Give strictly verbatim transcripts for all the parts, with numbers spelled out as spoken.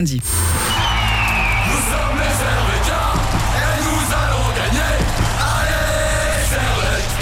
Dit. Nous sommes les Servetiens et nous allons gagner. Allez, Servette!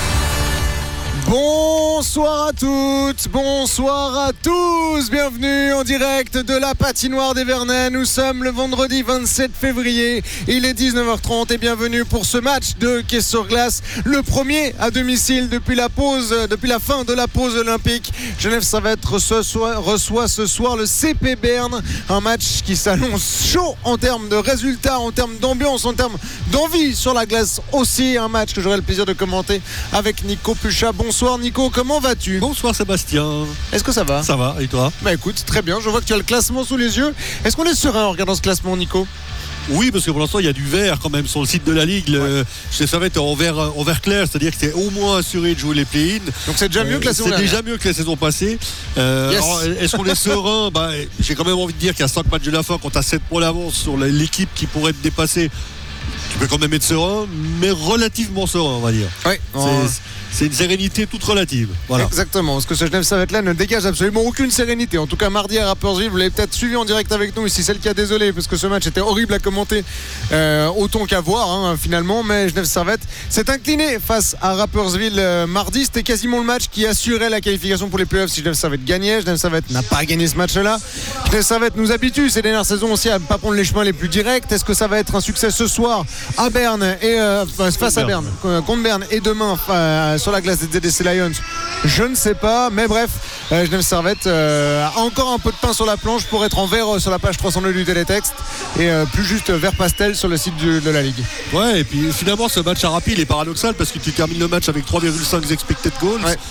Bonsoir à toutes, bonsoir à tous, bienvenue en direct de la patinoire des Vernets. Nous sommes le vendredi vingt-sept février, il est dix-neuf heures trente et bienvenue pour ce match de hockey sur glace, le premier à domicile depuis la pause, depuis la fin de la pause olympique. Genève Servette reçoit, reçoit ce soir le C P Berne, un match qui s'annonce chaud en termes de résultats, en termes d'ambiance, en termes d'envie sur la glace aussi. Un match que j'aurai le plaisir de commenter avec Nico Puchat. Bonsoir Nico, comment vas-tu ? Bonsoir Sébastien. Est-ce que ça va ? Ça va, et toi ? Bah écoute, très bien, je vois que tu as le classement sous les yeux. Est-ce qu'on est serein en regardant ce classement, Nico ? Oui, parce que pour l'instant il y a du vert quand même sur le site de la Ligue. Le, ouais. Ça va être en vert, en vert clair, c'est-à-dire que c'est au moins assuré de jouer les play-in. Donc c'est déjà mieux euh, que la saison C'est dernière. déjà mieux que la saison passée. Euh, yes. Alors, est-ce qu'on est serein ? Bah, j'ai quand même envie de dire qu'il y a cinq matchs de la fin, quand tu as sept points d'avance sur l'équipe qui pourrait te dépasser. Tu peux quand même être serein, mais relativement serein, on va dire. Ouais. C'est, c'est une sérénité toute relative. Voilà. Exactement, parce que ce Genève Servette là ne dégage absolument aucune sérénité. En tout cas, mardi à Rapperswil, vous l'avez peut-être suivi en direct avec nous. Ici, c'est le cas, désolé, parce que ce match était horrible à commenter, euh, autant qu'à voir, hein, finalement. Mais Genève Servette s'est incliné face à Rapperswil euh, mardi. C'était quasiment le match qui assurait la qualification pour les playoffs si Genève Servette gagnait. Genève Servette n'a pas gagné ce match-là. Genève Servette nous habitue ces dernières saisons aussi à ne pas prendre les chemins les plus directs. Est-ce que ça va être un succès ce soir à Berne et euh, face à Berne, contre Berne, et demain euh, sur la glace des Z D C Lions? Je ne sais pas, mais bref, euh, Genève Servette euh, a encore un peu de pain sur la planche pour être en vert euh, sur la page trois cent deux du télétexte et euh, plus juste vert pastel sur le site du, de la Ligue. Ouais, et puis finalement ce match à Rapid est paradoxal parce que tu termines le match avec trois virgule cinq expected goals. Ouais.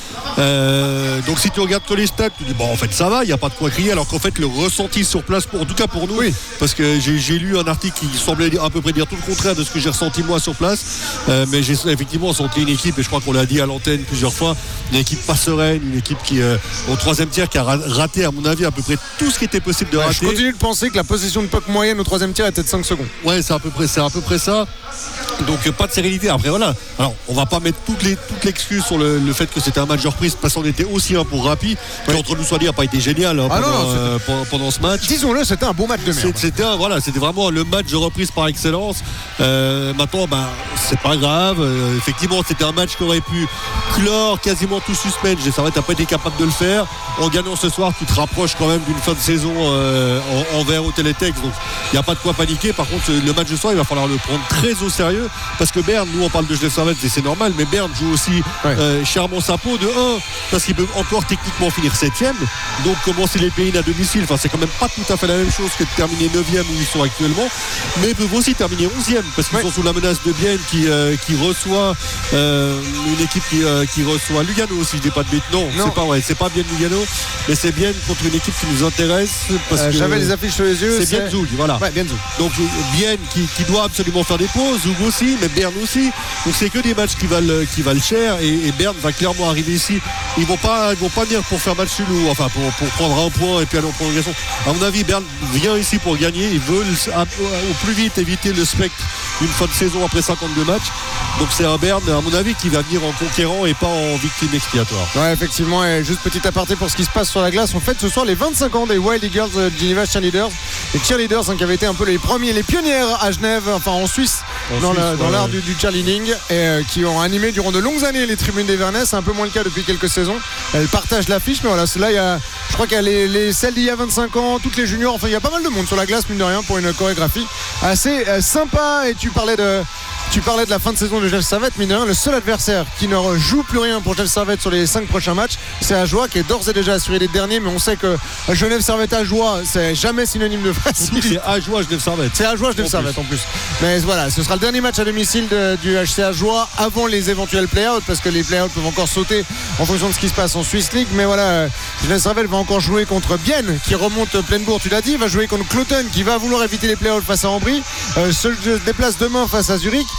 Euh, donc si tu regardes que les stats, tu dis bon en fait ça va, il n'y a pas de quoi crier, alors qu'en fait le ressenti sur place, pour, en tout cas pour nous, oui. Parce que j'ai, j'ai lu un article qui semblait à peu près dire tout le contraire de ce que j'ai ressenti moi sur place, euh, mais j'ai effectivement senti une équipe, et je crois qu'on l'a dit à l'antenne plusieurs fois, une équipe pas sereine, une équipe qui euh, au troisième tiers qui a raté à mon avis à peu près tout ce qui était possible de ouais, rater. Je continue de penser que la possession de puck moyenne au troisième tiers était de cinq secondes. Ouais, c'est à peu près, c'est à peu près ça. Donc pas de sérénité. Après voilà. Alors on va pas mettre toutes les toutes l'excuse sur le, le fait que c'était un match de reprise parce qu'on était aussi un pour Rapid, qui oui. entre nous soit dit n'a pas été génial hein, ah pendant, non, euh, pendant, pendant ce match. Disons-le, c'était un beau match de merde. C'était un, voilà, c'était vraiment le match de reprise par excellence. Euh, maintenant, bah c'est pas grave. Euh, effectivement, c'était un match qui aurait pu clore quasiment tout suspense. Ça va, t'as pas été capable de le faire. En gagnant ce soir, tu te rapproches quand même d'une fin de saison euh, en, en vert au télétexte. Donc il n'y a pas de quoi paniquer. Par contre, le match de soir, il va falloir le prendre très au sérieux. Parce que Berne, nous on parle de Genève Servette et c'est normal, mais Berne joue aussi ouais. euh, chèrement sa peau de un, parce qu'ils peuvent encore techniquement finir septième, donc commencer les play-in à domicile, enfin c'est quand même pas tout à fait la même chose que de terminer neuvième où ils sont actuellement, mais ils peuvent aussi terminer onzième parce qu'ils ouais. sont sous la menace de Bienne qui, euh, qui reçoit euh, une équipe qui, euh, qui reçoit Lugano, si je dis pas de bêtises. Non, non. c'est pas ouais, c'est pas Bienne Lugano, mais c'est Bienne contre une équipe qui nous intéresse parce euh, que j'avais les affiches sur les yeux, c'est, c'est... Bienne Zoug, voilà. Ouais, Bienne Zoug. Donc Bienne qui, qui doit absolument faire des pauses, Zoug aussi, mais Berne aussi. Donc c'est que des matchs qui valent, qui valent cher et, et Berne va clairement arriver ici. Ils vont pas, ils vont pas venir pour faire match nul ou enfin pour, pour prendre un point et puis aller en prolongation. À mon avis, Berne vient ici pour gagner. Ils veulent au plus vite éviter le spectre d'une fin de saison après cinquante-deux matchs. Donc c'est un Berne, à mon avis, qui va venir en conquérant et pas en victime expiatoire. Ouais, effectivement. Et juste petit aparté pour ce qui se passe sur la glace. On fête ce soir les vingt-cinq ans des Wild Eagles de Geneva Cheerleaders. Les Cheerleaders hein, qui avaient été un peu les premiers, les pionnières à Genève, enfin en Suisse, en dans, Suisse, la, dans ouais. l'art du, du cheerleading, et euh, qui ont animé durant de longues années les tribunes des Vernets. C'est un peu moins le cas depuis quelques saisons. Elles partagent l'affiche, mais voilà, là il y a, je crois qu'il y a les, les celles d'il y a vingt-cinq ans, toutes les juniors. Enfin, il y a pas mal de monde sur la glace, mine de rien, pour une chorégraphie assez euh, sympa. Et tu parlais de Tu parlais de la fin de saison de Genève Servette, mine de rien, le seul adversaire qui ne joue plus rien pour Genève Servette sur les cinq prochains matchs, c'est Ajoie qui est d'ores et déjà assuré d'être dernier, mais on sait que Genève Servette Ajoie, c'est jamais synonyme de facilité. C'est Ajoie Genève Servette. C'est Ajoie Genève Servette en plus. Mais voilà, ce sera le dernier match à domicile de, du H C Ajoie avant les éventuels play-outs, parce que les play-outs peuvent encore sauter en fonction de ce qui se passe en Swiss League. Mais voilà, Genève Servette va encore jouer contre Bienne qui remonte pleine bourre, tu l'as dit, va jouer contre Cloton qui va vouloir éviter les play-outs face à Ambry, euh, se déplace demain face à Zurich.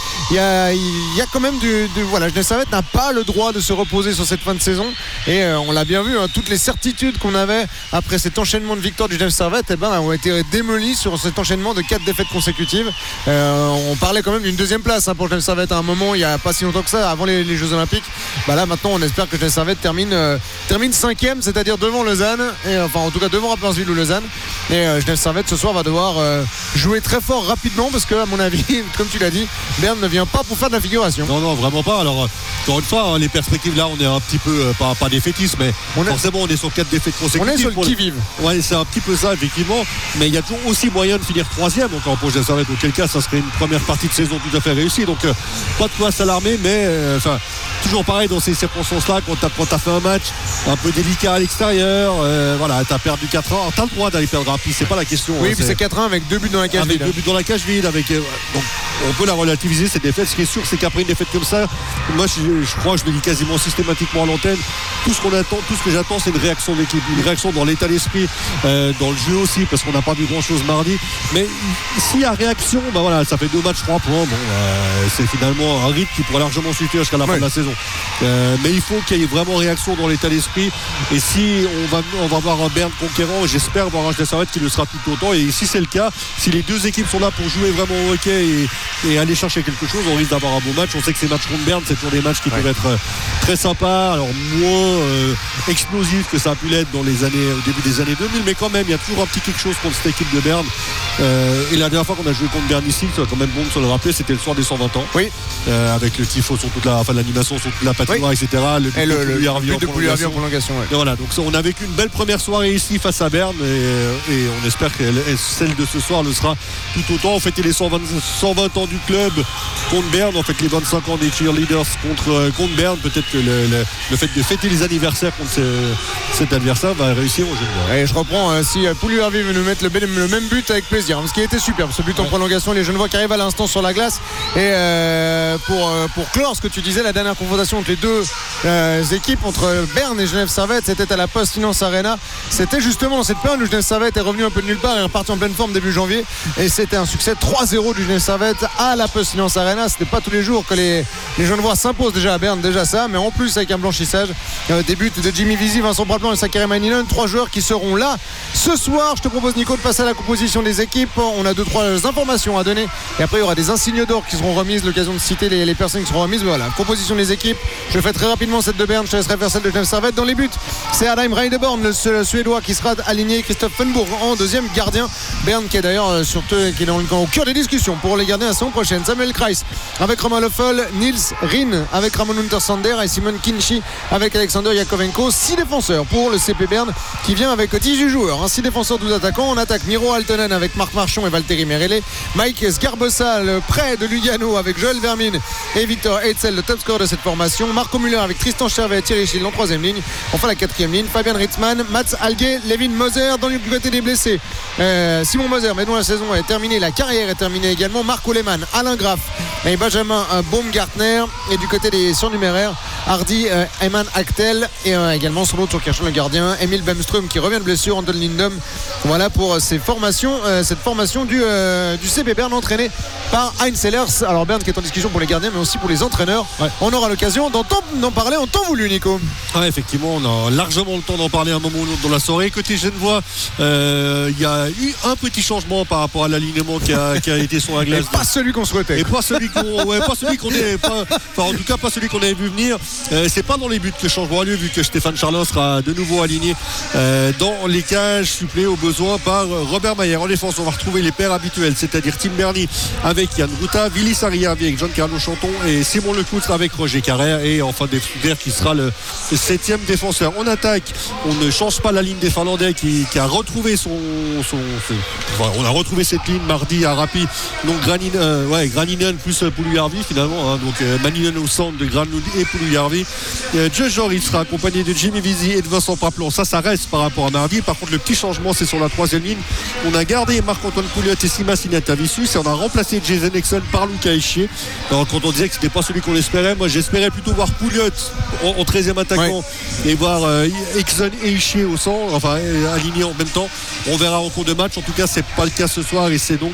il y a, il y a quand même du, du voilà, Genève Servette n'a pas le droit de se reposer sur cette fin de saison et euh, on l'a bien vu, hein, toutes les certitudes qu'on avait après cet enchaînement de victoires du Genève Servette eh ben, ont été démolies sur cet enchaînement de quatre défaites consécutives. Euh, on parlait quand même d'une deuxième place hein, pour Genève Servette à un moment, il n'y a pas si longtemps que ça, avant les, les Jeux Olympiques. Bah là maintenant on espère que Genève Servette termine, euh, termine cinquième, c'est-à-dire devant Lausanne, et, enfin en tout cas devant Rapperswil ou Lausanne. Et euh, Genève Servette ce soir va devoir euh, jouer très fort rapidement parce que à mon avis, comme tu l'as dit, Berne ne vient pas pour faire de la figuration. Non, non, vraiment pas. Alors, encore une fois, hein, les perspectives là, on est un petit peu, euh, pas, pas défaitistes, mais on est... forcément, on est sur quatre défaites consécutives. On est sur le qui-vive. Ouais, c'est un petit peu ça, effectivement. Mais il y a toujours aussi moyen de finir troisième encore pour Genève Servette. Auquel cas, ça serait une première partie de saison tout à fait réussie. Donc, euh, pas de quoi s'alarmer, mais enfin. Euh, toujours pareil dans ces circonstances-là, quand tu as, as fait un match un peu délicat à l'extérieur, euh, voilà, tu as perdu quatre un. Tu as le droit d'aller perdre rapide, c'est pas la question. Oui, hein, puis c'est quatre un avec deux buts dans la cage avec vide. Avec deux buts dans la cage vide. Avec, euh, donc, on peut la relativiser cette défaite. Ce qui est sûr, c'est qu'après une défaite comme ça, moi je, je crois, je le dis quasiment systématiquement à l'antenne, tout ce qu'on attend, tout ce que j'attends, c'est une réaction d'équipe, une réaction dans l'état d'esprit, euh, dans le jeu aussi, parce qu'on n'a pas vu grand-chose mardi. Mais s'il y a réaction, ben voilà, ça fait deux matchs, trois points. Bon, euh, c'est finalement un rythme qui pourrait largement suffire jusqu'à la fin ouais. de la saison. Euh, mais il faut qu'il y ait vraiment réaction dans l'état d'esprit. Et si on va, on va voir un Berne conquérant, j'espère voir un Genève Servette qui le sera tout autant. Et si c'est le cas, si les deux équipes sont là pour jouer vraiment au hockey et, et aller chercher quelque chose, on risque d'avoir un beau match. On sait que ces matchs contre Berne, c'est toujours des matchs qui ouais. peuvent être très sympas, alors moins euh, explosifs que ça a pu l'être dans les années, au début des années deux mille, mais quand même, il y a toujours un petit quelque chose contre cette équipe de Berne. Euh, et la dernière fois qu'on a joué contre Berne ici, c'est quand même bon de se le rappeler, c'était le soir des cent vingt ans. Oui. Euh, avec le tifo sur toute la, enfin l'animation sur toute la patinoire, oui. et cetera. Le et le, le, le but de Pouliarvi en prolongation. Ouais. Et voilà, donc on a vécu une belle première soirée ici face à Berne et, et on espère que celle de ce soir le sera tout autant. On fêtait les cent vingt, cent vingt ans du club contre Berne, on fête les vingt-cinq ans des cheerleaders contre, contre Berne. Peut-être que le, le, le fait de fêter les anniversaires contre ce, cet adversaire va réussir au jeu. Et je reprends, euh, si Pouliarvi veut nous mettre le, le même but avec plaisir, ce qui a été superbe, ce but ouais. en prolongation, les Genevois qui arrivent à l'instant sur la glace. Et euh, pour, euh, pour clore ce que tu disais, la dernière confrontation entre les deux euh, équipes, entre Berne et Genève Servette, c'était à la Post Finance Arena. C'était justement dans cette période où Genève Servette est revenu un peu de nulle part et est reparti en pleine forme début janvier. Et c'était un succès trois zéro du Genève Servette à la Post Finance Arena. C'était pas tous les jours que les, les Genevois s'imposent déjà à Berne, déjà ça, mais en plus avec un blanchissage. Euh, des buts de Jimmy Visi, Vincent Braplan et Sakari Maninen, trois joueurs qui seront là ce soir. Je te propose, Nico, de passer à la composition des équipes. On a deux, trois informations à donner et après il y aura des insignes d'or qui seront remises, l'occasion de citer les, les personnes qui seront remises. Mais voilà, composition des équipes. Je fais très rapidement cette de Berne, je te laisserai faire celle de Genève Servette. Dans les buts, c'est Adam Reideborn, le, le Suédois, qui sera aligné. Christophe Funbourg en deuxième gardien. Berne qui est d'ailleurs euh, surtout qui est dans le, au cœur des discussions pour les gardiens la saison prochaine. Samuel Kreis avec Romain Leffel, Nils Rhin avec Ramon Untersander et Simon Kinchy avec Alexander Yakovenko. Six défenseurs pour le C P Berne qui vient avec dix-huit joueurs. Hein, six défenseurs, douze attaquants. On attaque Miro Altonen avec Marc Marchand et Valtteri Merelle. Mike Sgarbossa, le prêt de Lugano avec Joël Vermine et Victor Hetzel, le top score de cette formation. Marco Müller avec Tristan Chervet et Thierry Schill en troisième ligne. Enfin la quatrième ligne, Fabian Ritzmann, Mats Alge, Levin Moser. Dans le côté des blessés, euh, Simon Moser, mais dont la saison est terminée, la carrière est terminée également. Marco Lehmann, Alain Graff et Benjamin euh, Baumgartner. Et du côté des surnuméraires, Hardy, euh, Eman Actel et euh, également son autre sur le gardien, Emile Bemström qui revient de blessure, Anton Lindom. Voilà pour ces formations, euh, cette formation du, euh, du C P Berne entraînée par Heinz Sellers. Alors Berne qui est en discussion pour les gardiens mais aussi pour les entraîneurs. Ouais. On aura l'occasion d'en, d'en parler en temps voulu, Nico. Ouais, effectivement, on a largement le temps d'en parler à un moment ou l'autre dans la soirée. Côté Genevois, il euh, y a eu un petit changement par rapport à l'alignement qui a, qui a été sur la glace. Et pas celui qu'on souhaitait. Et pas celui qu'on, ouais, pas celui qu'on est, pas, enfin en tout cas pas celui qu'on avait vu venir. Euh, c'est pas dans les buts que le changement a lieu vu que Stéphane Charlin sera de nouveau aligné euh, dans les cages, suppléé au besoin par Robert Mayer. En défense, on va retrouver les paires habituels, c'est-à-dire Tim Berny avec Yann Ruta, Willy Sariavi avec Giancarlo Chanton et Simon Lecoutre avec Roger Carrère et enfin Defter qui sera le, le septième défenseur. En attaque, on ne change pas la ligne des Finlandais qui, qui a retrouvé son, son, son enfin, on a retrouvé cette ligne mardi à Rapi. Donc Graninen, euh, ouais, Graninen plus Pouliarvi finalement. Hein, donc euh, Maninen au centre de Granlund et Pouliarvi. Euh, Joe Joris sera accompagné de Jimmy Visi et de Vincent Paplon. Ça, ça reste par rapport à mardi. Par contre, le petit changement, c'est sur la troisième ligne. On a gardé Marc-Antoine Pouliot et Simas Inatavissus et on a remplacé Jason Exxon par Luca Echier. Alors quand on disait que c'était pas celui qu'on espérait, moi j'espérais plutôt voir Pouliot en, en treizième attaquant ouais. et voir euh, Exxon et Echier au centre, enfin euh, alignés en même temps. On verra en cours de match. En tout cas, c'est pas le cas ce soir et c'est donc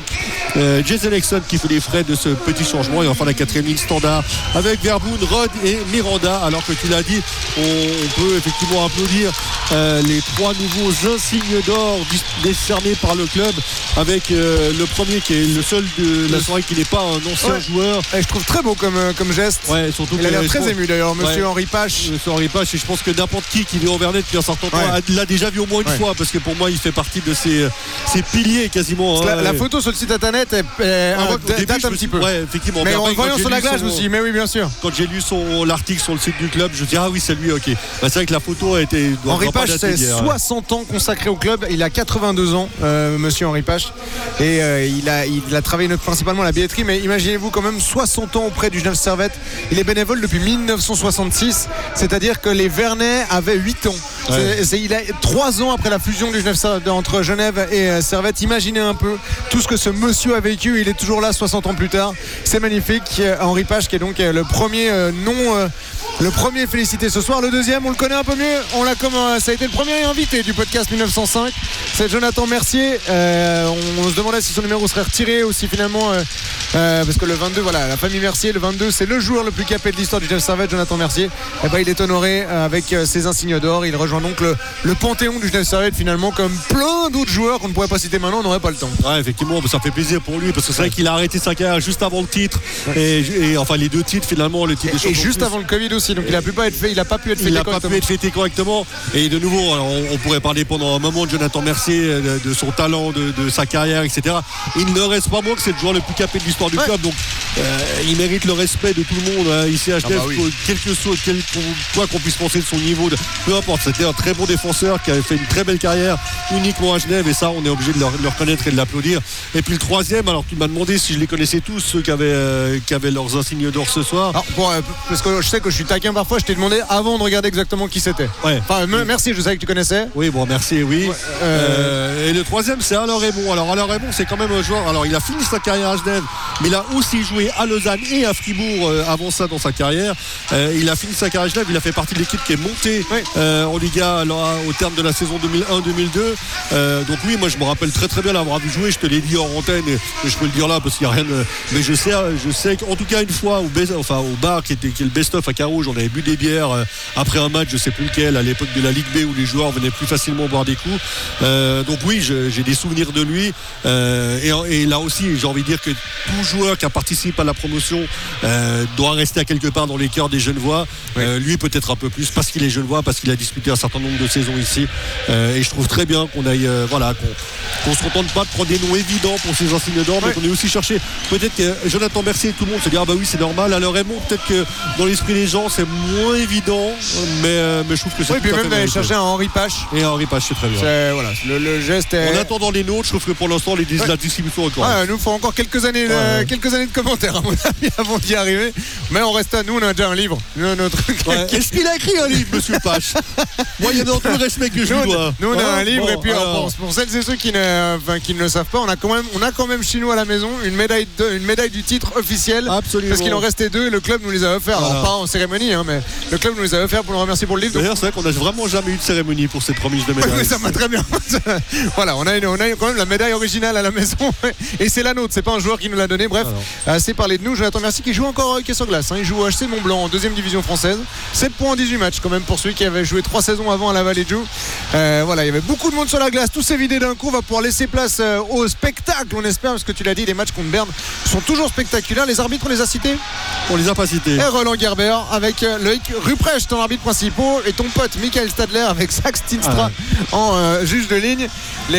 euh, Jason Alexon qui fait les frais de ce petit changement. Et enfin la quatrième ligne standard avec Verboen, Rod et Miranda. Alors que tu l'as dit, on, on peut effectivement applaudir euh, les trois nouveaux insignes d'or décernés par le club, avec euh, le premier qui est le seul de la soirée qui n'est pas un ancien ouais. joueur. Et je trouve très beau comme, comme geste. Ouais, surtout il a l'air très pense, ému d'ailleurs, monsieur ouais. Henri Pache. Monsieur Henri Pache, et je pense que n'importe qui qui vit au Vernet depuis un certain temps ouais. l'a déjà vu au moins une ouais. fois, parce que pour moi il fait partie de ces, ces piliers quasiment. La, hein, la et... photo sur le site internet est, est, ah, ouais, début, date un petit suis... peu. Ouais, effectivement. Mais, mais en voyant sur la glace, son... je me suis dit, mais oui, bien sûr. Quand j'ai lu son l'article sur le site du club, je me dis ah oui, c'est lui, ok. Bah, c'est vrai que la photo a été. Henri Pache, c'est soixante ans consacré au club. Il a quatre-vingt-deux ans, euh, monsieur Henri Pache. Et euh, il, a, il a travaillé principalement à la billetterie, mais imaginez-vous quand même soixante ans auprès du Genève Servette. Il est bénévole depuis mille neuf cent soixante-six, c'est-à-dire que les Vernets avaient huit ans. Ouais. C'est, c'est, il a trois ans après la fusion du Genève Servette, entre Genève et euh, Servette. Imaginez un peu tout ce que ce monsieur a vécu. Il est toujours là soixante ans plus tard. C'est magnifique. Euh, Henri Pache qui est donc euh, le premier euh, non euh, le premier félicité ce soir. Le deuxième, on le connaît un peu mieux. On l'a comme euh, ça a été le premier invité du podcast mille neuf cent cinq. C'est Jonathan Mercier. Euh, on, on se demandait si son numéro serait retiré ou si finalement euh, euh, parce que le vingt-deux, voilà, la famille Mercier, le vingt-deux, c'est le joueur le plus capé de l'histoire du Genève Servette, Jonathan Mercier. Et ben, il est honoré euh, avec euh, ses insignes d'or. Il rejoint donc le, le panthéon du Genève Servette finalement, comme plein d'autres joueurs qu'on ne pourrait pas citer maintenant. On n'aurait pas le temps. Ouais, effectivement, ça fait plaisir pour lui parce que c'est vrai qu'il a arrêté sa carrière juste avant le titre et, et enfin les deux titres finalement, le titre et, des champions. Et juste avant le Covid aussi, donc il a pu pas être fait, il a pas pu être fêté il a pas pu être fêté correctement. Et de nouveau, alors, on, on pourrait parler pendant un moment de Jonathan Mercier, de, de son talent, de, de sa carrière, et cetera. Il ne reste pas moins que c'est le joueur le plus capé de l'histoire du ouais. club, donc euh, il mérite le respect de tout le monde hein, ici à H T F, ah bah oui. quel que soit quel, quoi qu'on puisse penser de son niveau, de, peu importe. C'était un très bon défenseur qui avait fait une très belle carrière uniquement à Genève, et ça on est obligé de le, le reconnaître et de l'applaudir. Et puis le troisième, alors tu m'as demandé si je les connaissais tous, ceux qui avaient, euh, qui avaient leurs insignes d'or ce soir. Alors, pour, euh, parce que je sais que je suis taquin parfois, je t'ai demandé avant de regarder exactement qui c'était. Ouais. Enfin, me, merci, je savais que tu connaissais. Oui, bon, merci, oui. Ouais, euh... Euh, et le troisième, c'est Alain Raymond. Alors Alain Raymond, c'est quand même un joueur. Alors il a fini sa carrière à Genève, mais il a aussi joué à Lausanne et à Fribourg euh, avant ça dans sa carrière. Euh, il a fini sa carrière à Genève. Il a fait partie de l'équipe qui est montée oui. euh, en Liga alors, au terme de la saison deux mille un deux mille deux. Euh, donc oui, moi je me rappelle très très bien l'avoir vu jouer. Je te l'ai dit hors antenne et, et je peux le dire là parce qu'il n'y a rien de... Mais je sais, je sais qu'en tout cas une fois au, best, enfin, au bar qui était qui est le best-of à Carouge, on avait bu des bières euh, après un match, je sais plus lequel, à l'époque de la Ligue B où les joueurs venaient plus facilement boire des coups. Euh, donc oui, je, j'ai des souvenirs de lui. Euh, et, et là aussi, j'ai envie de dire que tout joueur qui participe à la promotion euh, doit rester à quelque part dans les cœurs des Genevois. Oui. Euh, lui peut-être un peu plus parce qu'il est Genevois, parce qu'il a disputé un certain nombre de saisons ici. Euh, et je trouve très bien qu'on aille, euh, voilà, qu'on, qu'on se contente pas de prendre des noms évidents pour ces insignes d'or, oui. mais qu'on ait aussi cherché. Peut-être que Jonathan Mercier, tout le monde se dit ah bah oui c'est normal. Alors Raymond, peut-être que dans l'esprit des gens c'est moins évident, mais, euh, mais je trouve que c'est. Oui, puis même d'aller chercher un Henri Pache. Et Henri Pache, c'est très bien. C'est, voilà, le, le geste est... En attendant les nôtres, je trouve que pour l'instant les, ouais. la distribution est correcte. Ouais, nous faut encore quelques années, ouais, euh, ouais. quelques années de commentaires à mon avis avant d'y arriver. Mais on reste à nous, on a déjà un livre. Notre... Ouais. Est-ce qu'il a écrit un livre, monsieur Pache? Moi, il y a dans tout le respect que je nous, lui dois. Nous, on a un livre, bon, et puis alors, alors, pour celles et ceux qui ne, enfin, qui ne le savent pas, on a quand même, on a quand même chez nous à la maison une médaille, de, une médaille du titre officielle. Absolument. Parce qu'il en restait deux, et le club nous les a offerts. Voilà. Alors pas en cérémonie, hein, mais le club nous les a offerts pour le remercier pour le livre. D'ailleurs, donc... c'est vrai qu'on n'a vraiment jamais eu de cérémonie pour cette remise de médaille. Oui, ça va très bien. Voilà, on a, une, on a quand même la médaille originale à la maison, et c'est la nôtre. C'est pas un joueur qui nous l'a donné. Bref, alors. assez parlé de nous. Jonathan Mercier qui joue encore hockey sur glace. Hein. Il joue au H C Mont-Blanc en deuxième division française. sept points en dix-huit matchs quand même pour celui qui avait joué trois saisons avant à la Vallée de Joux. Euh, voilà, il y avait beaucoup de monde sur la glace. Tout s'est vidé d'un coup. On va pouvoir laisser place euh, au spectacle, on espère, parce que tu l'as dit, les matchs contre Berne sont toujours spectaculaires. Les arbitres, on les a cités? On les a pas cités. Et Roland Gerber avec euh, Loïc Ruprecht, ton arbitre principal, et ton pote Michael Stadler avec Zach Stinstra ah. en euh, juge de ligne. Les,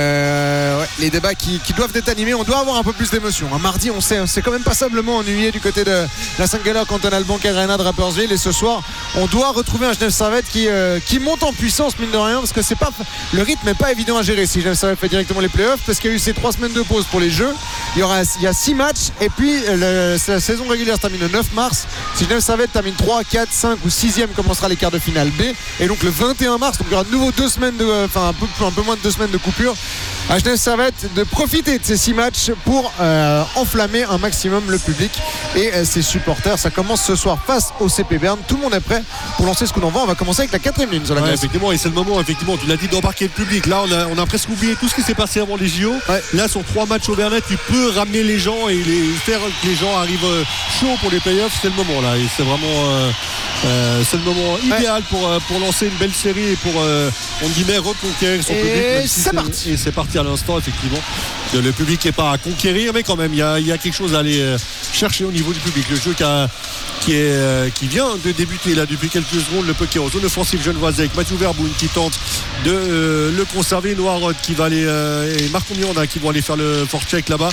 euh, ouais, les débats qui, qui doivent être animés. On doit avoir un peu plus d'émotion. Un mardi, on s'est, on s'est quand même passablement ennuyé du côté de la Saint-Gallard Cantonal Bank Arena de Rapperswil. Et ce soir, on doit retrouver un Genève Servette qui, euh, qui monte en puissance, mine de rien, parce que c'est pas, le rythme n'est pas évident à gérer si Genève Servette fait directement les playoffs, parce qu'il y a eu ces trois semaines de pause pour les Jeux. Il y aura, il y a six matchs, et puis le, la saison régulière se termine le neuf mars. Si Genève Servette termine trois, quatre, cinq ou sixième, commencera les quarts de finale B. Et donc le vingt et un mars, donc il y aura de nouveau deux semaines de, enfin un peu, un peu moins de deux semaines de coupure. à Genève Servette de profiter de ces six matchs pour euh, enflammer un maximum le public et euh, ses supporters. Ça commence ce soir face au C P Berne. Tout le monde est prêt pour lancer ce coup d'envoi. On va commencer avec la quatrième ligne sur la ouais, glace. effectivement, et c'est le moment, effectivement, tu l'as dit, d'embarquer le public. Là, on a, on a presque oublié tout ce qui s'est passé avant les J O. Ouais. Là, sur trois matchs au Bernet, tu peux ramener les gens et les, faire que les gens arrivent chauds pour les playoffs. C'est le moment là, et c'est vraiment euh, euh, c'est le moment idéal ouais. pour, pour lancer une belle série et pour euh, on guillemets reconquérir son et public. Si c'est, c'est parti. Et c'est parti à l'instant, effectivement. Le public n'est pas à conquérir, mais quand même, il y a, il y a quelque chose à aller chercher au niveau du public. Le jeu qui, a, qui, est, euh, qui vient de débuter là depuis quelques secondes. Le puck est en zone offensive genevoise avec Mathieu Verboun qui tente de euh, le conserver. Noirod qui va aller euh, et Marc Miranda qui vont aller faire le forecheck là-bas.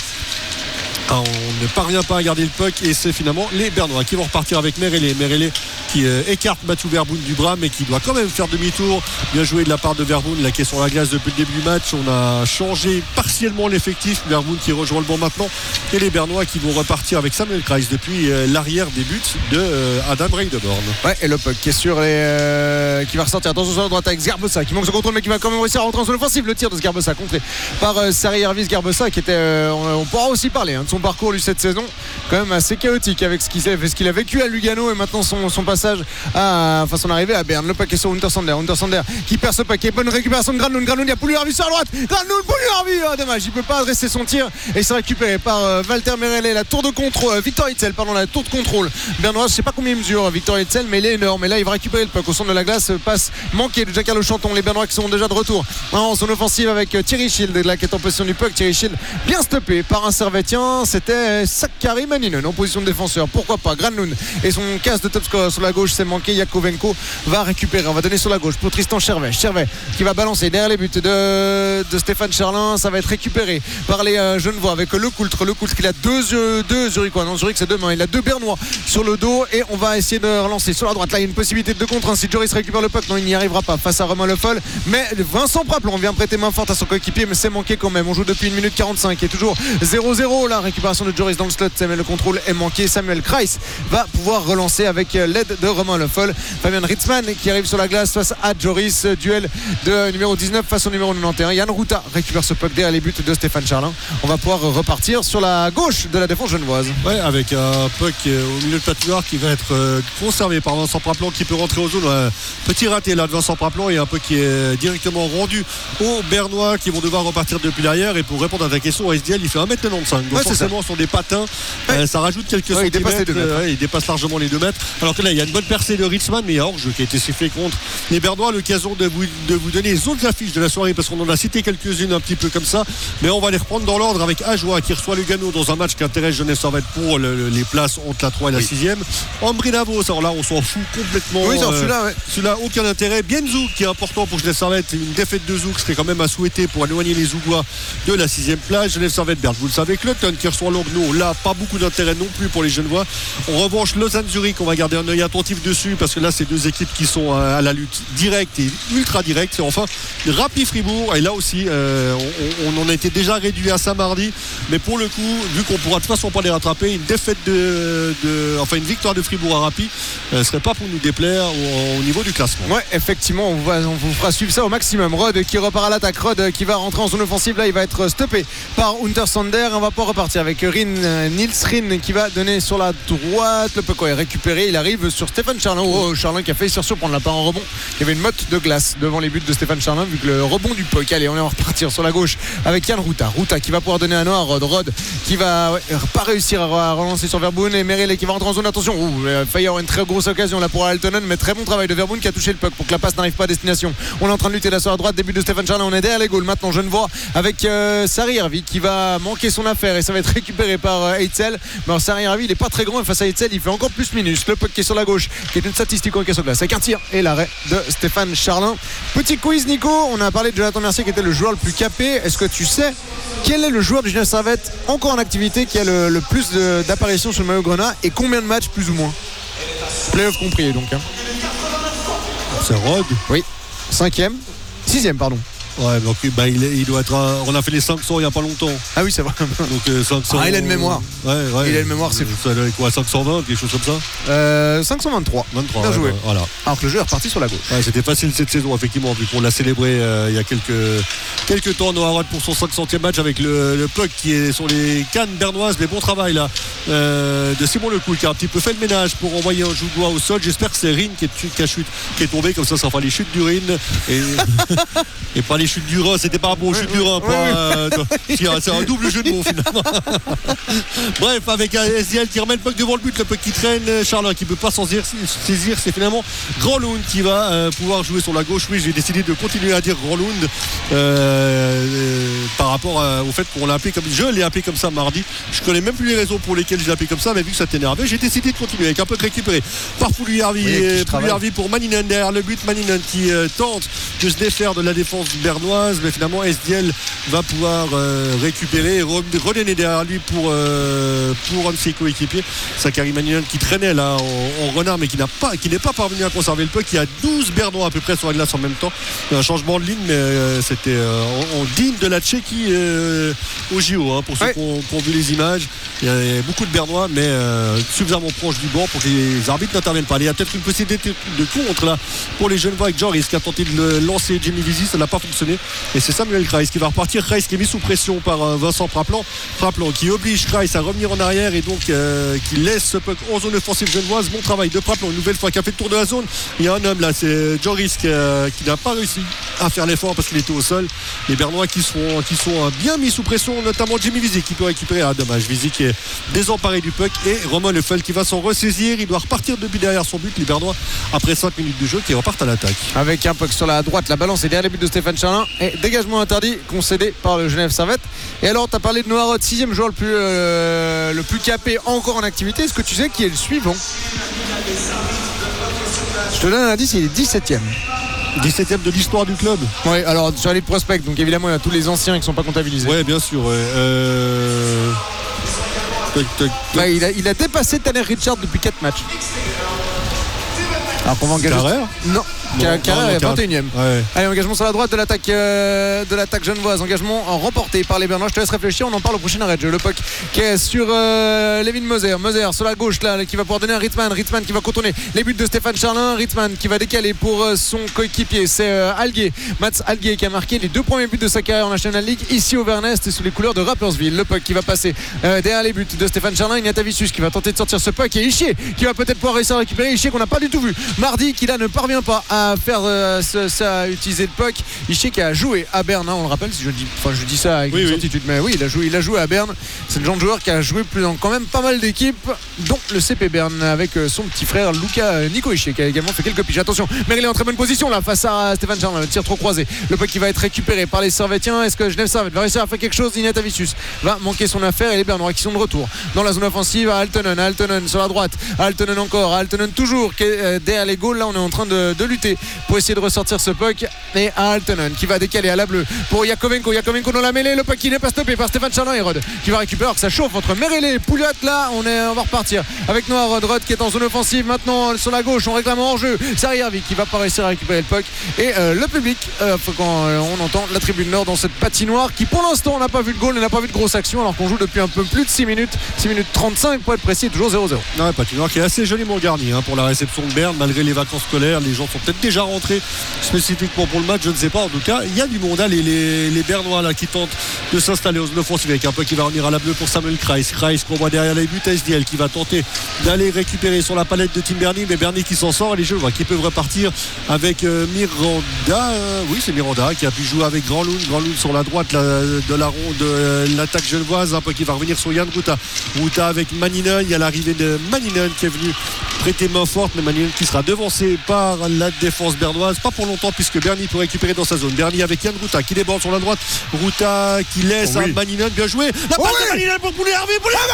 Ah, on ne parvient pas à garder le puck et c'est finalement les Bernois qui vont repartir avec Merelé. Merelé qui euh, écarte Mathieu Verboun du bras mais qui doit quand même faire demi-tour. Bien joué de la part de Verboun là qui est sur la glace depuis le début du match. On a changé partiellement l'effectif. Verboun qui rejoint le banc maintenant et les Bernois qui vont repartir avec Samuel Kreis depuis euh, l'arrière des buts de euh, Adam Breidebord. Ouais, et le puck qui est sur les euh, qui va ressortir attention sur la droite avec Zgarbossa qui manque son contrôle mais qui va quand même réussir à rentrer en zone offensive. Le tir de Zgarbossa contré par euh, Sari Hervis. Zgarbossa qui était euh, on, on pourra aussi parler hein, de son parcours lui cette saison quand même assez chaotique avec ce qu'il, ce qu'il a vécu à Lugano et maintenant son, son passage à enfin son arrivée à Berne. Le puck est sur Untersander Untersander qui perd ce puck et bonne récupération de Granlund. Granlund il y a Pouliarvi sur la droite. Granlund Pouliarvi oh, dommage il peut pas adresser son tir et c'est récupéré par euh, Walter Merelé. La tour de contrôle euh, Victor Hitzel pardon la tour de contrôle Bernois. Je sais pas combien il mesure Victor Hitzel mais il est énorme et là il va récupérer le puck au centre de la glace. Passe manquée de Giancarlo Chanton. Les Bernois qui sont déjà de retour en zone offensive avec euh, Thierry Schild là qui est en possession du puck. Thierry Schild bien stoppé par un Servettien. C'était Sakari Maninen en position de défenseur. Pourquoi pas Granlund et son casse de top score sur la gauche c'est manqué. Yakovenko va récupérer. On va donner sur la gauche pour Tristan Chervet. Chervet qui va balancer derrière les buts de, de Stéphane Charlin. Ça va être récupéré par les euh, Genevois avec Le Coultre. Le Coultre qui a deux, deux Zurichois. Non, Zurich c'est deux mains. Il a deux Bernois sur le dos et on va essayer de relancer sur la droite. Là il y a une possibilité de deux contre un si Joris récupère le puck. Non, il n'y arrivera pas face à Romain Le Foll. Mais Vincent Praplon vient prêter main forte à son coéquipier mais c'est manqué quand même. On joue depuis une minute quarante-cinq et toujours zéro zéro. La récupération de Joris dans le slot mais le contrôle est manqué. Samuel Kreis va pouvoir relancer avec l'aide de Romain Le Foll. Fabien Ritzmann qui arrive sur la glace face à Joris. Duel de numéro dix-neuf face au numéro quatre-vingt-onze. Yann Routa récupère ce puck derrière les buts de Stéphane Charlin. On va pouvoir repartir sur la gauche de la défense genevoise. Ouais, avec un puck au milieu de patinoire qui va être conservé par Vincent Praplon qui peut rentrer aux zones. Un petit raté là de Vincent Praplon et un puck qui est directement rendu aux Bernois qui vont devoir repartir depuis l'arrière. Et pour répondre à ta question, S D L il fait un mètre quatre-vingt-quinze. Donc ouais, forcément sur des patins ouais. euh, ça rajoute quelques ouais, centimètres. Il dépasse, les deux mètres. Euh, ouais, il dépasse largement les deux mètres. Alors que là il y a une bonne percée de Ritzmann mais il y a hors-jeu qui a été sifflé contre les Bernois. L'occasion de vous, de vous donner les autres affiches de la soirée parce qu'on en a cité quelques-unes un petit peu comme ça mais on va les reprendre dans l'ordre avec Ajoie qui reçoit Lugano dans un match qui intéresse Genève Servette pour le, le, les places entre la trois et la oui. sixième. Ambry Navos, alors là on s'en fout complètement. Oui, euh, celui-là, ouais. celui-là aucun intérêt. Bienzou qui est important pour Genève Servette, une défaite de Zouk serait quand même à souhaiter pour éloigner les Zougois de la sixième place. Genève Servette Berne, vous le savez, Cloton qui reçoit Longno, là pas beaucoup d'intérêt non plus pour les Genevois. En revanche Lausanne Zurich on va garder un œil attentif dessus parce que là c'est deux équipes qui sont à la lutte directe et ultra directe. Et enfin Rapid Fribourg et là aussi euh, on, on en a été déjà réduit à ça mardi mais pour le coup vu qu'on pourra de toute façon pas les rattraper, une défaite de, de enfin une victoire de Fribourg à Rapid ne euh, serait pas pour nous déplaire au, au niveau du classement. Ouais effectivement on, va, on vous fera suivre ça au maximum. Rod qui repart à l'attaque. Rod qui va rentrer en zone offensive. Là il va être stoppé par Untersander. On va pas repartir avec Rin, Nils Rin qui va donner sur la droite. Le puck est récupéré. Il arrive sur Stéphane Charlin. Oh, Charlin qui a failli se surprendre là par un rebond. Il y avait une motte de glace devant les buts de Stéphane Charlin vu que le rebond du puck. Allez on va repartir sur la gauche avec Yann Routa. Routa qui va pouvoir donner un Noir. Rod. Rod qui va ouais, pas réussir à relancer sur Verboun et Merelé qui va rentrer en zone. Attention, il a failli avoir une très grosse occasion là pour Altonen mais très bon travail de Verboun qui a touché le puck pour que la passe n'arrive pas à destination. On est en train de lutter là sur la droite. Début de Stéphane Charlin. On est derrière les goals maintenant Genevois avec euh, Sari Hervi qui va manquer son affaire et ça va être récupéré par euh, Eitzel. Mais Sari Hervi il est pas très grand et face à Eitzel il fait encore plus minus. Le puck qui est sur la gauche qui est une statistique en caisse au glace avec un tir et l'arrêt de Stéphane Charlin. Petit quiz Nico, on a parlé de Jonathan Mercier qui était le joueur le plus capé. Est-ce que tu sais quel est le joueur du Genève Servette encore en activité qui a le, le plus de, d'apparitions sur le maillot grenat et combien de matchs plus ou moins? Playoff compris donc hein. C'est Rod. Oui. Cinquième. Sixième pardon. Ouais, donc bah, il, est, il doit être. À, on a fait les cinq cents il n'y a pas longtemps. Ah oui, c'est vrai. Donc euh, cinq cents. Ah, il a une mémoire. Ouais, ouais. Il a une mémoire, c'est fou. Ça doit être quoi, cinq cent vingt, quelque chose comme ça euh, cinq cent vingt-trois. vingt-trois. Bien ouais, joué. ouais, voilà. Alors que le jeu est reparti sur la gauche. Ouais, c'était facile cette saison, effectivement, vu qu'on l'a célébré euh, il y a quelques, quelques temps. Noah Rod pour son cinq centième match avec le, le puck qui est sur les cannes bernoises. Mais bon travail là euh, de Simon Lecoul qui a un petit peu fait le ménage pour envoyer un joue de doigt au sol. J'espère que c'est Rin qui est, qui, a chute, qui est tombé, comme ça ça fera les chutes du Rin et, et pas les chutes du Rhin. C'était pas bon aux chutes du Rhin. Oui, oui. Euh, c'est un double jeu de mots finalement. Bref, avec un S D L qui remet le puck devant le but, le puck qui traîne, Charles qui peut pas s'en saisir, c'est finalement Granlund qui va euh, pouvoir jouer sur la gauche. Oui, j'ai décidé de continuer à dire Granlund euh, euh, par rapport à, au fait qu'on l'a appelé comme je l'ai appelé comme ça mardi. Je connais même plus les raisons pour lesquelles je l'ai appelé comme ça, mais vu que ça t'énervait, j'ai décidé de continuer avec un puck récupéré par Pouliarvi oui, et Pouliarvi pour Maninen derrière le but. Maninen qui euh, tente de se défaire de la défense bernoise, mais finalement S D L va pouvoir euh, récupérer et redonner derrière lui pour, euh, pour un de ses coéquipiers. Sakari Maninen qui traînait là en, en renard mais qui n'a pas, qui n'est pas parvenu à conserver le puck. Il y a douze Bernois à peu près sur la glace en même temps. Il y a un changement de ligne, mais euh, c'était euh, en, en digne de la Tchéquie euh, au J O, hein, pour ceux ouais. qui, ont, qui ont vu les images. Il y a beaucoup de Bernois, mais euh, suffisamment proche du bord pour que les arbitres n'interviennent pas. Il y a peut-être une possibilité de contre là pour les Genevois avec Joris qui a tenté de le lancer Jimmy Visi, ça n'a pas fonctionné. Et c'est Samuel Kreis qui va repartir. Kreis qui est mis sous pression par euh, Vincent Praplan. Praplan qui oblige Kreis à revenir en arrière et donc euh, qui laisse ce puck en zone offensive genevoise. Bon travail de Praplan une nouvelle fois qui a fait le tour de la zone. Il y a un homme là, c'est Joris qui, euh, qui n'a pas réussi à faire l'effort parce qu'il était au sol. Les Bernois qui sont, qui sont bien mis sous pression, notamment Jimmy Visi qui peut récupérer. Ah dommage, Visi qui est désemparé du puck et Romain Leffel qui va s'en ressaisir. Il doit repartir de but derrière son but. Les Bernois après cinq minutes de jeu qui repartent à l'attaque. Avec un puck sur la droite, la balance est derrière les buts de Stéphane Charlin et dégagement interdit concédé par le Genève Servette. Et alors tu as parlé de Noah Rod, sixième joueur le plus, euh, le plus capé encore en activité. Est-ce que tu sais qui est le suivant? Je te donne un indice, il est dix-septième. dix-septième de l'histoire du club. Oui, alors sur les prospects, donc évidemment il y a tous les anciens qui ne sont pas comptabilisés. Oui, bien sûr. Ouais. Euh... Toc, toc, toc. Bah, il, a, il a dépassé Tanner Richard depuis quatre matchs. Alors qu'on va engager. Carrère Non. Bon, Carrère est vingt et unième. Ouais. Allez, engagement sur la droite de l'attaque euh, de l'attaque genevoise. Engagement remporté par les Bernois. Je te laisse réfléchir. On en parle au prochain arrêt de jeu. Le puck qui est sur euh, Levin Moser. Moser sur la gauche là, qui va pouvoir donner un Ritzman. Ritzman qui va contourner les buts de Stéphane Charlin. Ritzman qui va décaler pour euh, son coéquipier. C'est euh, Alguier. Mats Alguier qui a marqué les deux premiers buts de sa carrière en National League ici au Vernest et sous les couleurs de Rapperswil. Le puck qui va passer euh, derrière les buts de Stéphane Charlin. Ignatavicius qui va tenter de sortir ce puck et Ischier qui va peut-être pouvoir réussir à récupérer. Ischier qu'on n'a pas du tout vu mardi, qui là ne parvient pas à faire euh, ça a utilisé le puck. Ischier qui a joué à Berne, hein, on le rappelle, si je dis, enfin je dis ça avec oui, une oui. certitude, mais oui, il a joué, il a joué à Berne. C'est le genre de joueur qui a joué plus dans quand même pas mal d'équipes, dont le C P Berne avec son petit frère Luca Nico Ischier qui a également fait quelques piges. Attention, mais il est en très bonne position là face à Stéphane Charlin. Le tir trop croisé. Le puck qui va être récupéré par les Servettiens. Est-ce que Genève Servette va réussir à faire quelque chose? Ignatavicius va manquer son affaire et les Bernois qui sont de retour dans la zone offensive à Altonen. Altonen sur la droite. Altonen encore. Altonen toujours qui est derrière les goals. Là, on est en train de, de lutter pour essayer de ressortir ce puck. Et à Altonen qui va décaler à la bleue pour Yakovenko. Yakovenko dans la mêlée. Le puck qui n'est pas stoppé par Stéphane Charlin et Rod qui va récupérer alors que ça chauffe entre Merelé et Pouliot. Là, on, est, on va repartir avec Noah Rod. Rod qui est en zone offensive maintenant sur la gauche. On réclame hors jeu. C'est Yarvik qui va pas réussir à récupérer le puck. Et euh, le public, euh, quand euh, on entend la tribune nord dans cette patinoire qui pour l'instant n'a pas vu de goal, n'a pas vu de grosse action alors qu'on joue depuis un peu plus de six minutes. six minutes trente-cinq pour être précis, toujours zéro zéro. Non, patinoire qui est assez joliment garnie hein, pour la réception de Berne malgré les vacances scolaires. Les gens sont peut-être déjà rentrés spécifiquement pour le match, je ne sais pas. En tout cas, il y a du monde. Les, les, les Bernois là qui tentent de s'installer aux zone offensive avec un peu qui va revenir à la bleue pour Samuel Kreis. Kreis qu'on voit derrière les buts. S D L qui va tenter d'aller récupérer sur la palette de Tim Bernie, mais Bernie qui s'en sort. Et les jeux qui peuvent repartir avec euh, Miranda. Euh, oui, c'est Miranda qui a pu jouer avec Granlund. Granlund sur la droite la, de la ronde de euh, l'attaque genevoise. Un peu qui va revenir sur Yann Ruta. Ruta avec Maninen. Il y a l'arrivée de Maninen qui est venu prêter main forte, mais Maninen qui sera devancé par la défense bernoise. Pas pour longtemps puisque Bernie peut récupérer dans sa zone. Bernie avec Yann Ruta qui déborde sur la droite. Ruta qui laisse oh oui. à Maninen. Bien joué. La passe oui. de Maninen pour Pouliarvi. Pouliarvi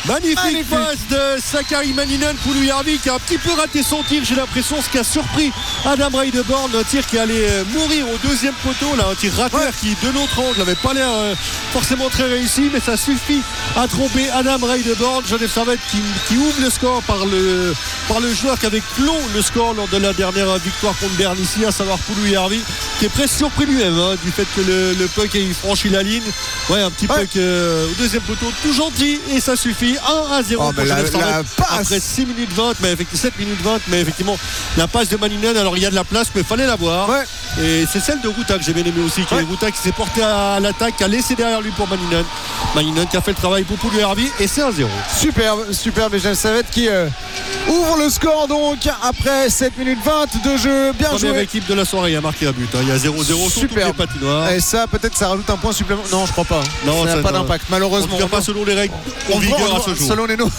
Magnifique, Magnifique. passe de Sakari Maninen. Pulujärvi qui a un petit peu raté son tir, j'ai l'impression, ce qui a surpris Adam Reideborn, un tir qui allait mourir au deuxième poteau, là, un tir raté Ouais. qui de l'autre angle n'avait pas l'air euh, forcément très réussi, mais ça suffit à tromper Adam Reideborn. Genève Servette qui, qui ouvre le score par le, par le joueur qui avait clos le score lors de la dernière victoire contre Berne ici, à savoir Pulujärvi, qui est presque surpris lui-même hein, du fait que le, le puck ait franchi la ligne. Ouais, un petit Ouais. puck euh, au deuxième poteau, tout gentil, et ça suffit. un à zéro Oh, pour mais la- Genève Servette la passe. après six minutes vingt, mais effectivement sept minutes vingt, mais effectivement la passe de Maninen, alors il y a de la place mais il fallait la voir. Ouais. Et c'est celle de Ruta que j'ai bien aimé aussi, qui Ouais. est Ruta qui s'est porté à l'attaque, qui a laissé derrière lui pour Maninen. Maninen qui a fait le travail pour Pulujärvi, et c'est un zéro. Superbe, superbe. Et Genève Servette qui euh, ouvre le score donc après sept minutes vingt de jeu. Bien Première joué. équipe de la soirée a marqué un but, hein. Il y a zéro zéro sur toutes les Superbe. patinoires. Et ça, peut-être, ça rajoute un point supplémentaire. Non, je crois pas. hein. Non, ça n'a ça- pas non. d'impact, En malheureusement. tout cas pas selon les règles en On vigueur voit- à ce jour. Selon les noms,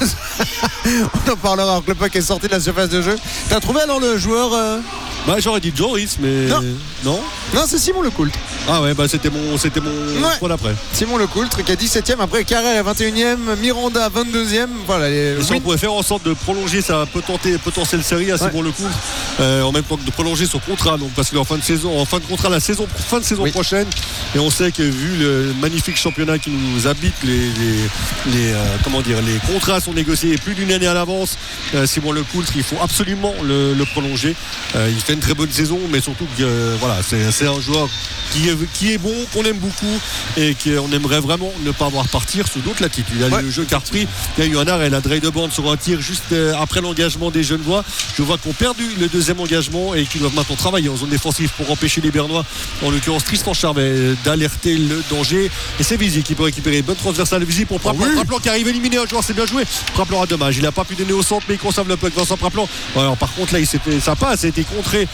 on en parlera alors que le puck est sorti de la surface de jeu. T'as trouvé alors le joueur euh, Bah, j'aurais dit Joris, mais Non. non. Non, c'est Simon Lecoultre. Ah ouais, bah c'était mon, c'était mon Ouais. choix d'après. Simon Lecoultre qui est dix-septième. Après, Carrère est vingt et unième. Miranda vingt-deuxième. Voilà. Les... Et si oui. on pouvait faire en sorte de prolonger sa potentielle, potentielle série à Simon Lecoultre, euh, en même temps que de prolonger son contrat, donc parce qu'il est en fin de saison, en fin de contrat la saison, fin de saison Oui. prochaine, et on sait que vu le magnifique championnat qui nous habite, les, les, les, euh, comment dire, les contrats sont négociés plus d'une année à l'avance. Euh, Simon Lecoultre, il faut absolument le, le prolonger. Euh, il fait une très bonne saison, mais surtout que euh, voilà, c'est, c'est un joueur qui est, qui est bon, qu'on aime beaucoup et qu'on aimerait vraiment ne pas voir partir sous d'autres latitudes. Il y a Ouais. le jeu qui a repris, il y a eu un arrêt, la Reideborn sur un tir juste euh, après l'engagement des Genevois. Je vois qu'on perdu le deuxième engagement et qu'ils doivent maintenant travailler en zone défensive pour empêcher les Bernois, en l'occurrence Tristan Charvet, d'alerter le danger. Et c'est Vizy qui peut récupérer. Bonne transversale de Vizy pour Praplan. Ah oui. Praplan qui arrive éliminé un joueur, c'est bien joué. Praplan a dommage, il n'a pas pu donner au centre, mais il conserve le puck. Vincent Praplan. Ouais, alors, par contre là, il s'est fait, sa passe a été contrée.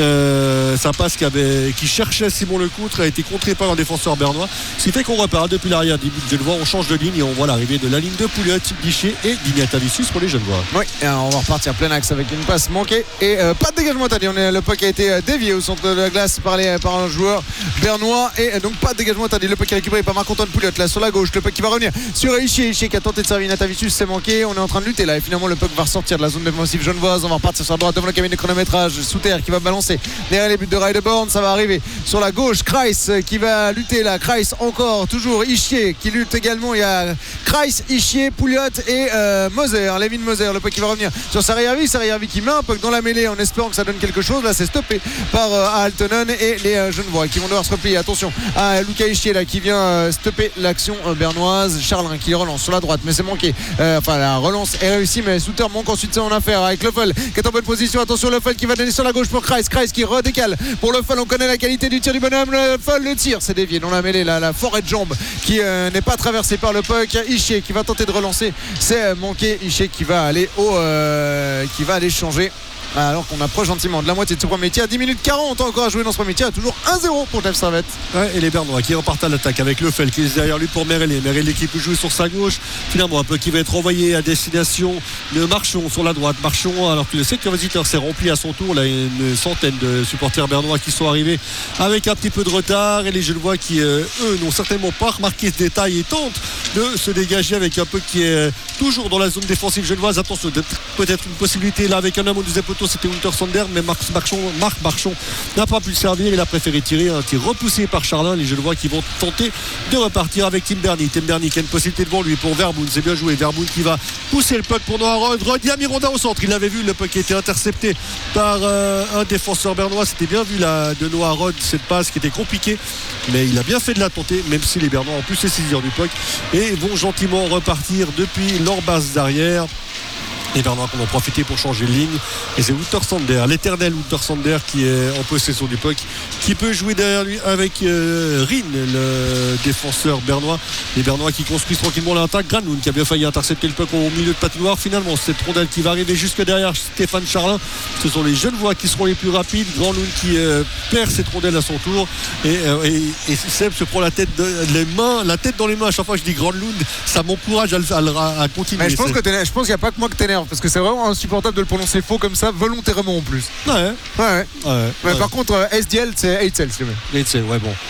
Euh, sa passe qui, avait, qui cherchait Simon Lecoultre a été contrée par un défenseur bernois. Ce qui fait qu'on repart depuis l'arrière des buts de Genevois. On change de ligne et on voit l'arrivée de la ligne de Pouliot, Guichet et Dignatavicius pour les Genevois. Oui, et alors on va repartir plein axe avec une passe manquée et euh, pas de dégagement. T'as dit, on est, le puck a été euh, dévié au centre de la glace par, les, par un joueur bernois et euh, donc pas de dégagement. T'as dit, le puck est récupéré par Marc-Antoine Pouliot là sur la gauche. Le puck qui va revenir sur Ishii. Ishii qui a tenté de servir Natavicius, c'est manqué. On est en train de lutter là et finalement le puck va ressortir de la zone défensive genevoise. On va repartir sur la droite devant le cabine de chronométrage. Souter qui va balancer derrière les buts de Reideborn. Ça va arriver sur la gauche. Kreis euh, qui va lutter là. Kreis encore, toujours Ishii qui lutte également. Il y a Kreis, Ishii, Pouliot et euh, Moser, Levin Moser. Le puck qui va revenir sur Sarajärvi. Sarajärvi qui met un puck dans la mêlée en espérant que ça donne quelque chose. Là, c'est stoppé par euh, Aaltonen et les euh, Genevois qui vont devoir se replier. Attention à Luca Ishii là qui vient euh, stopper l'action euh, bernoise. Charlin qui relance sur la droite, mais c'est manqué. Euh, enfin, la relance est réussie, mais Souter manque ensuite son affaire avec Leffel qui est en bonne position. Attention, Leffel qui va donner sur la gauche pour Kreis. Kreis qui redécale pour Leffel. On connaît la qualité du tir du bonhomme. Leffel, le tir, c'est dévié dans la mêlée. Là, la forêt de jambes qui euh, n'est pas traversée par le puck. Ishii qui va tenter de relancer, c'est manqué. Ishii qui va aller au euh, qui va aller changer alors qu'on approche gentiment de la moitié de ce premier tir. À dix minutes quarante encore à jouer dans ce premier tir. Toujours un zéro pour Genève Servette. Ouais, et les Bernois qui repartent à l'attaque avec Leffel qui est derrière lui pour Merelli. Merelli qui peut jouer sur sa gauche. Finalement, un peu qui va être envoyé à destination de Marchon sur la droite. Marchon, alors que le secteur visiteur s'est rempli à son tour. Là, une centaine de supporters bernois qui sont arrivés avec un petit peu de retard. Et les Genevois qui, euh, eux, n'ont certainement pas remarqué ce détail et tentent de se dégager avec un peu qui est toujours dans la zone défensive genevoise. Attention, peut-être une possibilité là avec un homme au deuxième poteau. C'était Winter Sander, mais Marc Marchon, Marc Marchon n'a pas pu le servir. Il a préféré tirer un tir repoussé par Charlin. Les Genevois qui vont tenter de repartir avec Tim Berny. Tim Berny qui a une possibilité devant lui pour Verboen. C'est bien joué. Verboen qui va pousser le puck pour Noah Rod. Rod, il y a Miranda au centre. Il avait vu le puck qui était intercepté par euh, un défenseur bernois. C'était bien vu là, de Noah Rod, cette passe qui était compliquée. Mais il a bien fait de la tenter, même si les Bernois ont pu se saisir du puck et vont gentiment repartir depuis leur base d'arrière. Les Bernois qui en ont profité pour changer de ligne. Et c'est Winter Sander, l'éternel Winter Sander qui est en possession du puck, qui peut jouer derrière lui avec euh, Rin, le défenseur bernois. Les Bernois qui construisent tranquillement l'attaque. Granlund qui a bien failli intercepter le puck au milieu de patinoire. Finalement, cette rondelle qui va arriver jusque derrière Stéphane Charlin. Ce sont les Genevois qui seront les plus rapides. Granlund qui euh, perd cette rondelle à son tour. Et, euh, et, et Seb se prend la tête, de, les mains, la tête dans les mains à chaque fois que je dis Granlund. Ça m'encourage à, à, à continuer. Mais je pense c'est... que t'énerve. Je pense qu'il n'y a pas que moi que t'énerve parce que c'est vraiment insupportable de le prononcer faux comme ça volontairement en plus. Ouais, Ouais, ouais. ouais, Mais ouais. par contre, euh, S D L c'est Eitzel, c'est le mec. Et c'est- ouais, bon.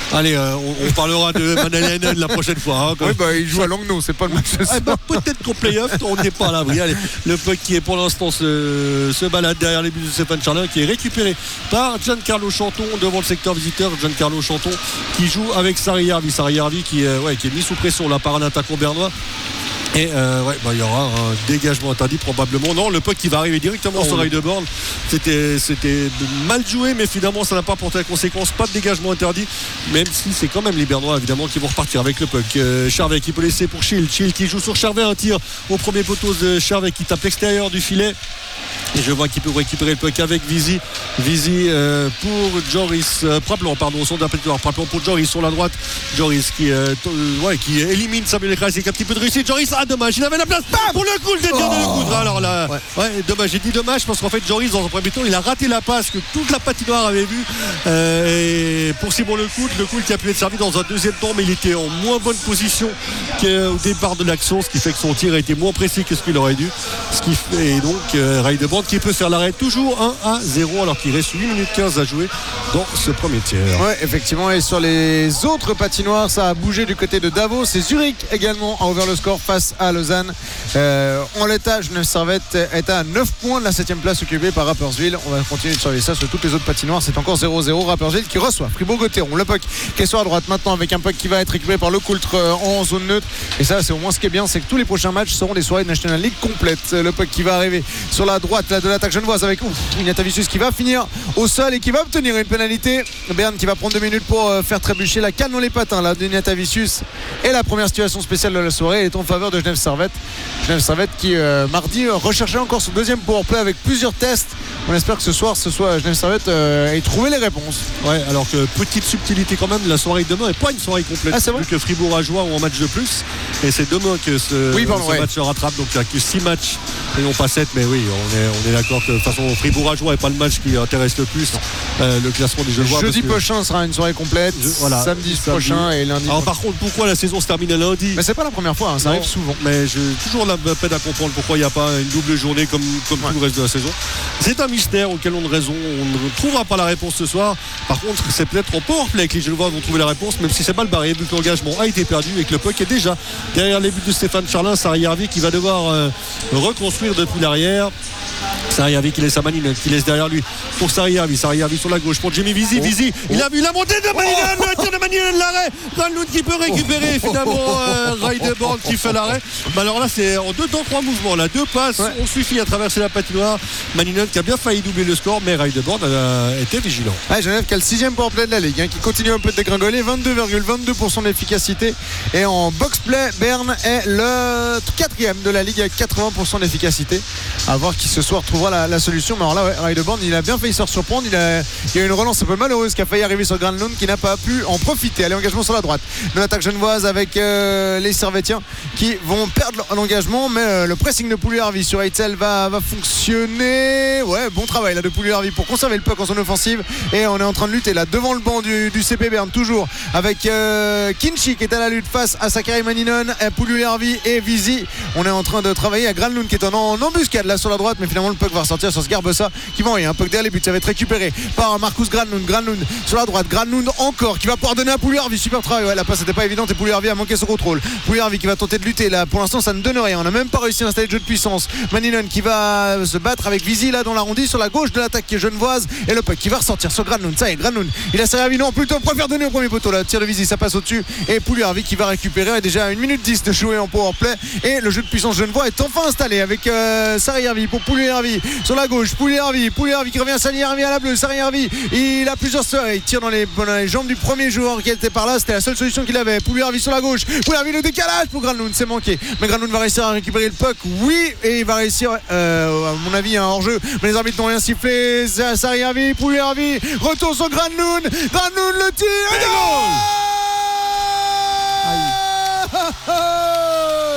Allez, euh, on, on parlera de Manalainen la prochaine fois. Hein, Oui, bah, il joue à Langnau, c'est pas le match ce soir. Ah, bah, peut-être qu'au play-off, on n'est pas à l'abri. Allez, le puck qui est pour l'instant se, se balade derrière les buts de Stéphane Charlin, qui est récupéré par Giancarlo Chanton devant le secteur visiteur. Giancarlo Chanton qui joue avec Sari Järvi. Sari Järvi qui, euh, ouais, qui est mis sous pression là par un attaquant bernois. Et euh, ouais, bah, il y aura un dégagement interdit probablement. Non, le puck qui va arriver directement oh, sur Ray de Born. C'était, c'était mal joué, mais finalement ça n'a pas porté la conséquence. Pas de dégagement interdit, même si c'est quand même les Bernois évidemment qui vont repartir avec le puck. Euh, Charvet qui peut laisser pour Schill. Schill qui joue sur Charvet, un tir au premier poteau de Charvet qui tape l'extérieur du filet. Et je vois qu'il peut récupérer le puck avec Vizy. Vizy euh, pour Joris euh, Praplon, pardon, au centre d'appel Praplon pour Joris sur la droite. Joris qui, euh, t- ouais, qui élimine Samuel Krais avec un petit peu de réussite. Joris, ah dommage, il avait la place Bam pour le coup de tir oh de le coudre. Alors là, ouais. ouais, dommage, j'ai dit dommage parce qu'en fait Joris dans un premier temps il a raté la passe que toute la patinoire avait vue. Euh, et pour Simon Lecoudre, Lecoudre qui a pu être servi dans un deuxième temps, mais il était en moins bonne position qu'au départ de l'action, ce qui fait que son tir a été moins précis que ce qu'il aurait dû. Ce qui fait et donc euh, Ray de Born qui peut faire l'arrêt toujours un à zéro alors qu'il reste huit minutes quinze à jouer dans ce premier tiers. Ouais, effectivement, et sur les autres patinoires ça a bougé du côté de Davos et Zurich également a ouvert le score face à Lausanne. Euh, en l'état, Genève Servette est à neuf points de la septième place occupée par Rapperswil. On va continuer de surveiller ça sur toutes les autres patinoires. C'est encore zéro zéro. Rapperswil qui reçoit Fribourg-Gotteron. Le puck qui est sur la droite maintenant avec un puck qui va être récupéré par le Coultre en zone neutre. Et ça, c'est au moins ce qui est bien, c'est que tous les prochains matchs seront des soirées de National League complètes. Le puck qui va arriver sur la droite là, de l'attaque genevoise avec Ignatavicius qui va finir au sol et qui va obtenir une pénalité. Berne qui va prendre deux minutes pour euh, faire trébucher la canne dans les patins là d'Ignatavicius. Et la première situation spéciale de la soirée est en faveur de Genève Servette. Genève Servette qui euh, mardi euh, recherchait encore son deuxième powerplay avec plusieurs tests. On espère que ce soir ce soit Genève Servette euh, ait trouvé les réponses. Ouais, alors que petite subtilité quand même, la soirée de demain n'est pas une soirée complète. Ah, c'est vrai. Vu que Fribourg a joué en match de plus et c'est demain que ce, oui, pardon, ce ouais. match se rattrape, donc il n'y a que six matchs et non pas sept, mais oui on est, on est d'accord que de toute façon Fribourg a joué et pas le match qui intéresse le plus euh, le classement des Genevois. Jeudi prochain sera une soirée complète, je, voilà, samedi, samedi prochain et lundi. Alors par contre pourquoi la saison se termine à lundi? Mais c'est pas la première fois, hein, ça non, arrive souvent. Mais j'ai toujours la peine à comprendre pourquoi il n'y a pas une double journée comme, comme ouais. tout le reste de la saison. C'est un mystère auquel on, raison, on ne trouvera pas la réponse ce soir. Par contre c'est peut-être en powerplay que les Genevois vont trouver la réponse, même si c'est mal barré vu que l'engagement a été perdu et que le puck est déjà derrière les buts de Stéphane Charlin. Sari Järvi qui va devoir euh, reconstruire depuis l'arrière. Sari Järvi qui laisse à Maninen, qui laisse derrière lui pour Sari Järvi. Sari Järvi sur la gauche pour Jimmy Vizy. Oh. Vizy, oh. il a vu la montée de Maninen, oh. le tir de Maninen, l'arrêt. Granlund qui peut récupérer oh. finalement euh, Ray de Born qui fait l'arrêt. Mais alors là c'est en deux temps trois mouvements. Là deux passes, ouais. on suffit à traverser la patinoire. Maninen qui a bien failli doubler le score, mais Ray de Born a été vigilant. Ouais, Genève qui a le sixième powerplay de la Ligue, hein, qui continue un peu de dégringoler, vingt-deux virgule vingt-deux pour cent d'efficacité. Et en box-play, Berne est le quatrième de la Ligue avec quatre-vingts pour cent d'efficacité. À voir qui ce soir trouvera la, la solution. Mais alors là, ouais, Ray de Born, il a bien failli se surprendre. Il a, il y a une relance un peu malheureuse qui a failli arriver sur Granlund qui n'a pas pu en profiter. Allez, engagement sur la droite de l'attaque genevoise avec euh, les Servettiens qui vont perdre l'engagement. Mais euh, le pressing de Pouliarvi sur Eitzel va, va fonctionner. Ouais, bon travail là de Pouliarvi pour conserver le puck en zone offensive. Et on est en train de lutter là devant le banc du, du C P Berne, toujours avec euh, Kinchi qui est à la lutte face à Sakari Maninen, Pouliarvi et Vizy. On est en train de travailler à Granlund qui est en, en embuscade là sur la droite, mais finalement le puck va ressortir sur ce Garbessa qui va envoyer un puck derrière les buts. Ça va être récupéré par Marcus Granlund. Granlund sur la droite, Granlund encore qui va pouvoir donner à Pouliarvi. Super travail, ouais, la passe n'était pas évidente et Pouliarvi a manqué son contrôle. Pouliarvi qui va tenter de lutter là, pour l'instant ça ne donne rien, on n'a même pas réussi à installer le jeu de puissance. Maninen qui va se battre avec Vizy là dans l'arrondi sur la gauche de l'attaque qui est genevoise et le puck qui va ressortir sur Granlund. Ça y est, Granlund il a servi, non plutôt préfère donner au premier poteau là, tir de Vizy, ça passe au-dessus et Pouliarvi qui va récupérer et déjà une minute dix de jouer en powerplay et le jeu de puissance genevois est enfin installé avec euh, Sari Järvi pour Pouliarvi sur la gauche. Pouliarvi, Pouliarvi qui revient, Sari Järvi à la bleue. Sari Järvi il a plusieurs sœurs, il tire dans les, dans les jambes du premier joueur qui était par là, c'était la seule solution qu'il avait. Pouliarvi sur la gauche, Pouliarvi le décalage pour Granlund, c'est manqué, mais Granlund va réussir à récupérer le puck, oui, et il va réussir euh, à mon avis un hors-jeu, mais les arbitres n'ont rien sifflé. Sari Järvi, Pouliarvi, retour sur Granlund, Granlund le tir et goal.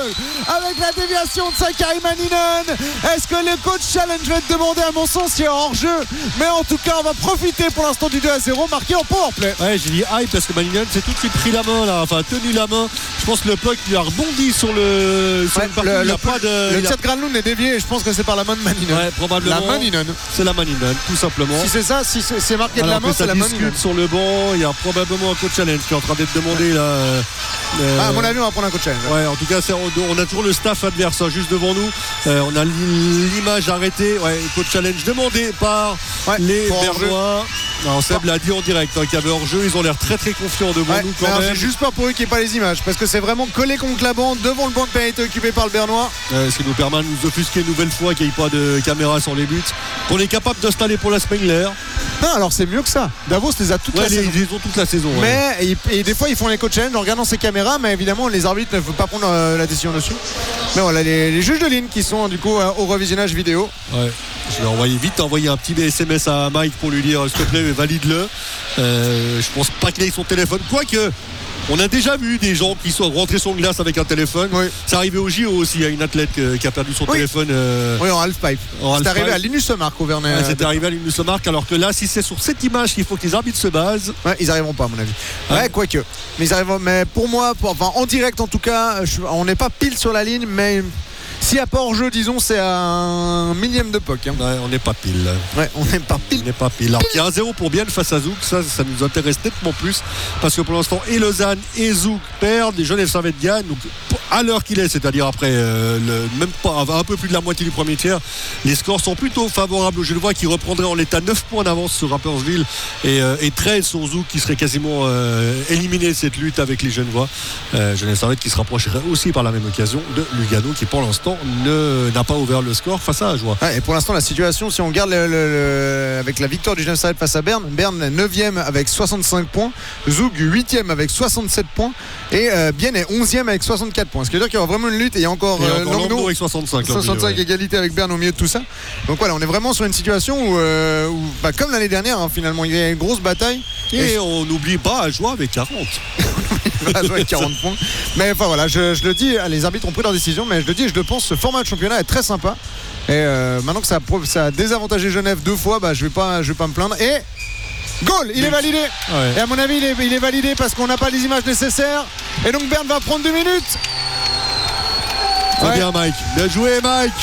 avec la déviation de Sakari Maninen. Est-ce que le coach challenge va te demander? À mon sens, il y a hors-jeu, mais en tout cas on va profiter pour l'instant du deux à zéro marqué en powerplay. Ouais, j'ai dit aïe parce que Maninen s'est tout de suite pris la main là, enfin tenu la main. Je pense que le puck lui a rebondi sur le sur Ouais, une partie, le, il y a le, pas de le il a- tir de Granlund est dévié et je pense que c'est par la main de Maninen. Ouais, probablement. La Maninen. C'est la Maninen, tout simplement. Si c'est ça, si c'est c'est marqué de Alors la main, que c'est ça la discute Maninen. sur le banc, il y a probablement un coach challenge qui est en train d'être demandé là. euh, Ah, à mon avis, on va prendre un coach challenge. Ouais, en tout cas, c'est- on a toujours le staff adverse hein, juste devant nous. Euh, on a l'image arrêtée. Ouais, coach challenge demandé par Ouais, les pour hors-jeu. Bernois. Non, Seb l'a dit en direct hein, qu'il y avait hors-jeu. Ils ont l'air très très confiants devant Ouais, nous quand alors même. j'ai juste peur pour eux qu'il n'y ait pas les images parce que c'est vraiment collé contre la bande devant le banc de pénalité occupé par le Bernois. Euh, ce qui nous permet de nous offusquer une nouvelle fois qu'il n'y ait pas de caméra sur les buts. Qu'on est capable d'installer pour la Spengler. Non, alors c'est mieux que ça. Davos les a toute Ouais, la les, saison. ils ont toute la saison. ouais. Mais et, et des fois ils font les coach challenge en regardant ces caméras, mais évidemment les arbitres ne veulent pas prendre euh, la décision dessus. Mais voilà, les, les juges de ligne qui sont du coup euh, au revisionnage vidéo. Ouais. Je vais envoyer vite envoyer un petit S M S à Mike pour lui dire s'il te plaît valide-le. Euh, je pense pas qu'il ait son téléphone. Quoique on a déjà vu des gens qui sont rentrés sur glace avec un téléphone. Oui. C'est arrivé au J O aussi. Il y a une athlète que- qui a perdu son Oui. téléphone. euh, Oui, en half-pipe. En C'est half-pipe. arrivé à Linus Marc au Vernet. ouais, C'était arrivé à l'Union Marc. Alors que là, si c'est sur cette image qu'il faut que les arbitres se basent. Ouais, ils arriveront pas à mon avis. Ouais, Ouais. quoique. Mais ils arriveront. Mais pour moi, pour- enfin en direct en tout cas, je- on n'est pas pile sur la ligne, mais s'il n'y a pas hors jeu, disons, c'est à un millième de puck. Hein. Ouais, on n'est pas pile. Ouais, on n'est pas On pile. n'est pas pile. Alors qu'il y a un zéro pour Bienne face à Zouk, ça, ça nous intéresse nettement plus. Parce que pour l'instant, et Lausanne et Zouk perdent, et Genève Servette gagne. Donc à l'heure qu'il est, c'est-à-dire après euh, le, même pas un peu plus de la moitié du premier tiers, les scores sont plutôt favorables au Genevois qui reprendraient en l'état neuf points d'avance sur Rapperswil et, euh, et treize sur Zouk qui serait quasiment euh, éliminé de cette lutte avec les Genevois. Euh, Genève Servette qui se rapprocherait aussi par la même occasion de Lugano qui pour l'instant ne, n'a pas ouvert le score face à Ajoie. Ouais, et pour l'instant, la situation, si on regarde le- le- le- avec la victoire du Genève Servette face à Berne, Berne neuvième avec soixante-cinq points, Zoug huitième avec soixante-sept points et euh, Bienne est onzième avec soixante-quatre points. Ce qui veut dire qu'il y aura vraiment une lutte et il y a encore, Et euh, encore Langnau, Langnau avec soixante-cinq. là, au milieu, soixante-cinq ouais. égalité avec Berne au milieu de tout ça. Donc voilà, on est vraiment sur une situation où, euh, où, bah, comme l'année dernière, hein, finalement, il y a une grosse bataille. Et on n'oublie pas Ajoie avec quarante. Il va jouer avec quarante points. Mais enfin voilà, je, je le dis, les arbitres ont pris leur décision, mais je le dis, je le pense, ce format de championnat est très sympa. Et euh, maintenant que ça a, ça a désavantagé Genève deux fois, bah, je vais pas, je vais pas me plaindre. Et goal, il est validé. Ouais. Et à mon avis, il est, il est validé parce qu'on n'a pas les images nécessaires. Et donc Berne va prendre deux minutes. Très Ouais. bien Mike. Bien joué Mike.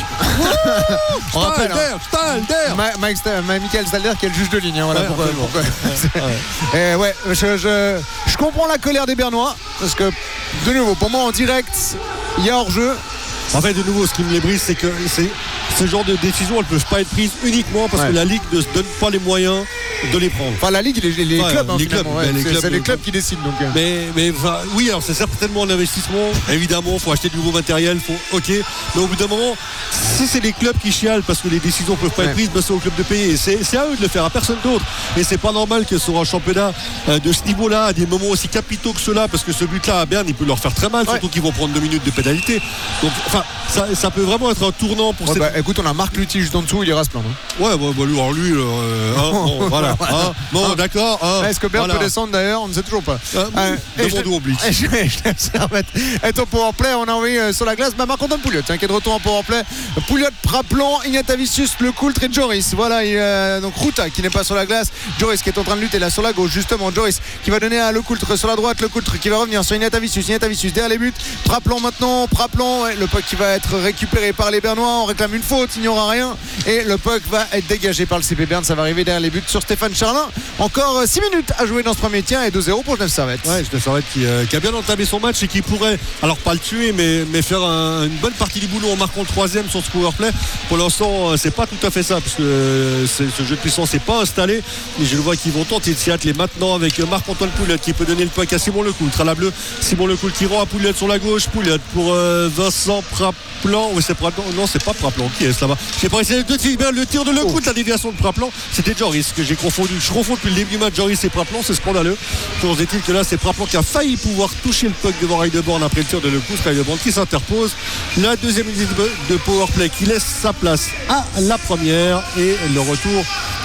On rappelle, hein, Stalder, Stalder. Ma- Mike Sta- Ma- Michael Stalder qui est le juge de ligne. hein, voilà Ouais, pourquoi- absolument. pourquoi- Ouais. Et ouais, je, je, je comprends la colère des Bernois parce que de nouveau, pour moi en direct, il y a hors-jeu. En fait, de nouveau, ce qui me les brise, c'est que c'est, ce genre de décisions, elles ne peuvent pas être prises uniquement parce Ouais. que la Ligue ne se donne pas les moyens de les prendre. Enfin, la Ligue, les, les Ouais, clubs, hein, les finalement, clubs, ouais, les c'est, clubs, c'est les euh, clubs qui décident. Donc, euh. Mais, mais enfin, oui, alors c'est certainement un investissement. Évidemment, il faut acheter du nouveau matériel, faut, ok. Mais au bout d'un moment, si c'est les clubs qui chialent parce que les décisions ne peuvent pas Ouais. être prises, ben c'est au club de payer. Et c'est, c'est à eux de le faire, à personne d'autre. Et c'est pas normal que sur un championnat euh, de ce niveau-là, à des moments aussi capitaux que ceux-là, parce que ce but-là à Berne, il peut leur faire très mal, Ouais. surtout qu'ils vont prendre deux minutes de pénalité. Donc, enfin, ça, ça peut vraiment être un tournant pour Ouais, cette. bah, écoute, on a Marc Lutti juste en dessous, il ira se plaindre. hein. Ouais, bah, bah, lui, alors lui, euh, hein, bon, voilà. Hein, bon, d'accord. hein, Est-ce que Berne voilà. peut descendre d'ailleurs? On ne sait toujours pas. Euh, Euh, et je- demandons au Blitz. et je- et je laisse Servette être au powerplay. On a envoyé euh, sur la glace bah, Marc-Antoine Pouliot hein, qui est de retour en powerplay. Pouliot, Praplan, Ignatavicius, Le Coultre et Joris. Voilà, il, euh, donc Ruta qui n'est pas sur la glace. Joris qui est en train de lutter là sur la gauche. Justement, Joris qui va donner à Le Coultre sur la droite. Le Coultre qui va revenir sur Ignatavicius. Ignatavicius derrière les buts. Praplan maintenant. Praplan, ouais, le puck qui va être récupéré par les Bernois. On réclame une faute, il n'y aura rien. Et le puck va être dégagé par le C P Berne. Ça va arriver derrière les buts sur Stéphane Charlin. Encore six minutes à jouer dans ce premier tiers et deux zéro pour Genève Servette. Ouais, Genève Servette qui, euh, qui a bien entamé son match et qui pourrait, alors pas le tuer, mais, mais faire un- une bonne partie du boulot en marquant le troisième sur ce powerplay. Pour l'instant, euh, c'est pas tout à fait ça, parce que euh, c'est- ce jeu de puissance n'est pas installé. Et je le vois qu'ils vont tenter de s'y atteler maintenant avec euh, Marc-Antoine Pouliot qui peut donner le puck à Simon Lecoultre à la bleue. Simon Lecoultre qui rend à Pouliot sur la gauche. Pouliot pour euh, Vincent Praplan. Oui, c'est Praplan. Non, c'est pas Praplan. Qui est-ce là-bas? J'ai pas essayé de tirer le tir de Lecoultre, la déviation de Praplan. C'était Joris que j'ai confondu. Je confonds depuis le début du match Joris et Praplan, c'est scandaleux. Toujours est-il que là, c'est Praplan qui a failli pouvoir toucher le puck devant Heideborn après le tir de Lecoultre. Heideborn qui s'interpose. La deuxième unité de powerplay qui laisse sa place à la première et le retour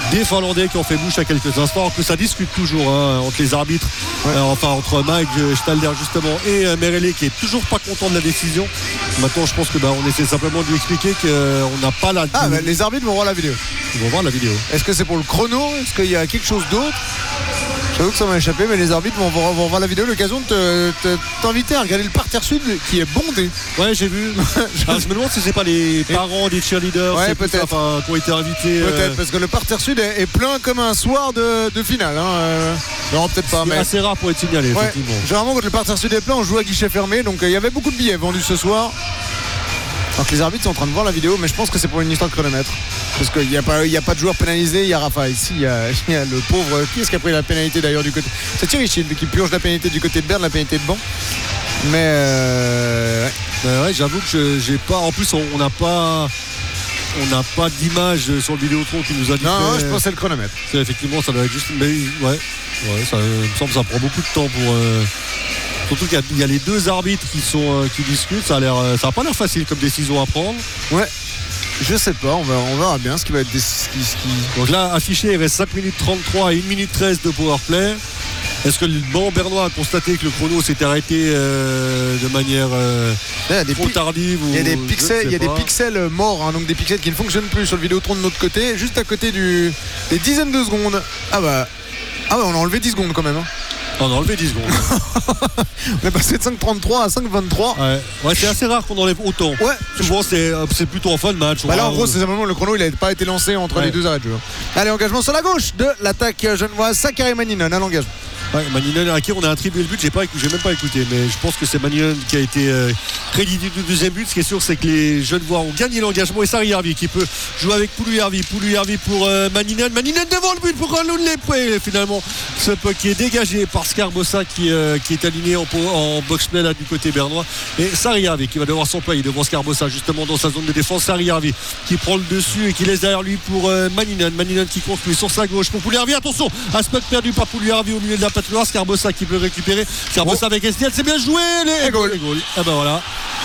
des Finlandais qui ont fait bouche à quelques instants, que ça discute toujours hein, entre les arbitres, ouais. euh, enfin entre Mike Stalder justement et euh, Merelli qui est toujours pas content de la décision. Maintenant je pense que bah, on essaie simplement de lui expliquer qu'on n'a pas la... Ah bah, les arbitres vont voir la vidéo. Ils vont voir la vidéo. Est-ce que c'est pour le chrono? Est-ce qu'il y a quelque chose d'autre? J'avoue que ça m'a échappé, mais les arbitres vont voir, vont voir la vidéo. L'occasion de te, te, t'inviter à regarder le parterre sud qui est bondé. Ouais, j'ai vu. je... Alors, je me demande si c'est pas les parents des cheerleaders ouais, peut-être. Ça, enfin, qui ont été invités. Peut-être, euh... parce que le parterre sud est, est plein comme un soir de, de finale. Hein. Euh... Non, peut-être pas. C'est mais... assez rare pour être signalé, ouais. Effectivement. Généralement, quand le parterre sud est plein, on joue à guichet fermé. Donc, il euh, y avait beaucoup de billets vendus ce soir. Alors que les arbitres sont en train de voir la vidéo, mais je pense que c'est pour une histoire de chronomètre. Parce qu'il n'y a, a pas de joueur pénalisé. Il y a Rafa ici, il y a, il y a le pauvre. Qui est-ce qui a pris la pénalité d'ailleurs du côté? C'est Thierry Schild qui purge la pénalité du côté de Berne, la pénalité de banc. Mais euh... ben ouais, j'avoue que je, j'ai pas. En plus, on n'a pas. On n'a pas d'image sur le Vidéotron qui nous a dit. Non, que, non, je pense que c'est le chronomètre. C'est effectivement, ça doit être juste. Mais ouais, ouais ça il me semble que ça prend beaucoup de temps pour. Euh... Surtout qu'il y a, il y a les deux arbitres qui sont euh, qui discutent. Ça a l'air, ça a pas l'air facile comme décision à prendre. Ouais. Je sais pas, on verra, on verra bien ce qui va être. Des, ce qui, ce qui... Donc là, affiché, il reste cinq minutes trente-trois et une minute treize de powerplay. Est-ce que le banc bernois a constaté que le chrono s'était arrêté euh, de manière euh, trop tardive? Il y a des pixels, il y a des pixels morts, hein, donc des pixels qui ne fonctionnent plus sur le Vidéotron de notre côté, juste à côté du, des dizaines de secondes. Ah bah, ah bah on a enlevé dix secondes quand même. Hein. On a enlevé dix secondes. On est passé de cinq trente-trois à cinq vingt-trois. Ouais, ouais c'est assez rare qu'on enlève autant. Ouais. Souvent c'est, c'est plutôt en fin de match. Bah là en gros c'est simplement le chrono, il n'a pas été lancé entre ouais. les deux arrêts de jeu. Allez, engagement sur la gauche de l'attaque genevoise, Sakari Maninen à l'engagement. Ouais, Maninen à qui on a attribué le but, j'ai, pas, j'ai même pas écouté, mais je pense que c'est Maninen qui a été euh, crédité du deuxième but. Ce qui est sûr, c'est que les Genevois ont gagné l'engagement et Sari Järvi qui peut jouer avec Pulujärvi. Pulujärvi pour euh, Maninen. Maninen devant le but pour Ranlund Lepre. Finalement, ce puck qui est dégagé par Scarbossa qui, euh, qui est aligné en, en box-play là du côté bernois. Et Sari Järvi qui va devoir s'employer devant Scarbossa justement dans sa zone de défense. Sari Järvi qui prend le dessus et qui laisse derrière lui pour euh, Maninen. Maninen qui construit sur sa gauche pour Pulujärvi. Attention à ce puck perdu par Pulujärvi au milieu de la patinoire. Scarbossa qui peut récupérer. Scarbossa oh. avec Estiel, c'est bien joué. Les goals. Ah ben voilà.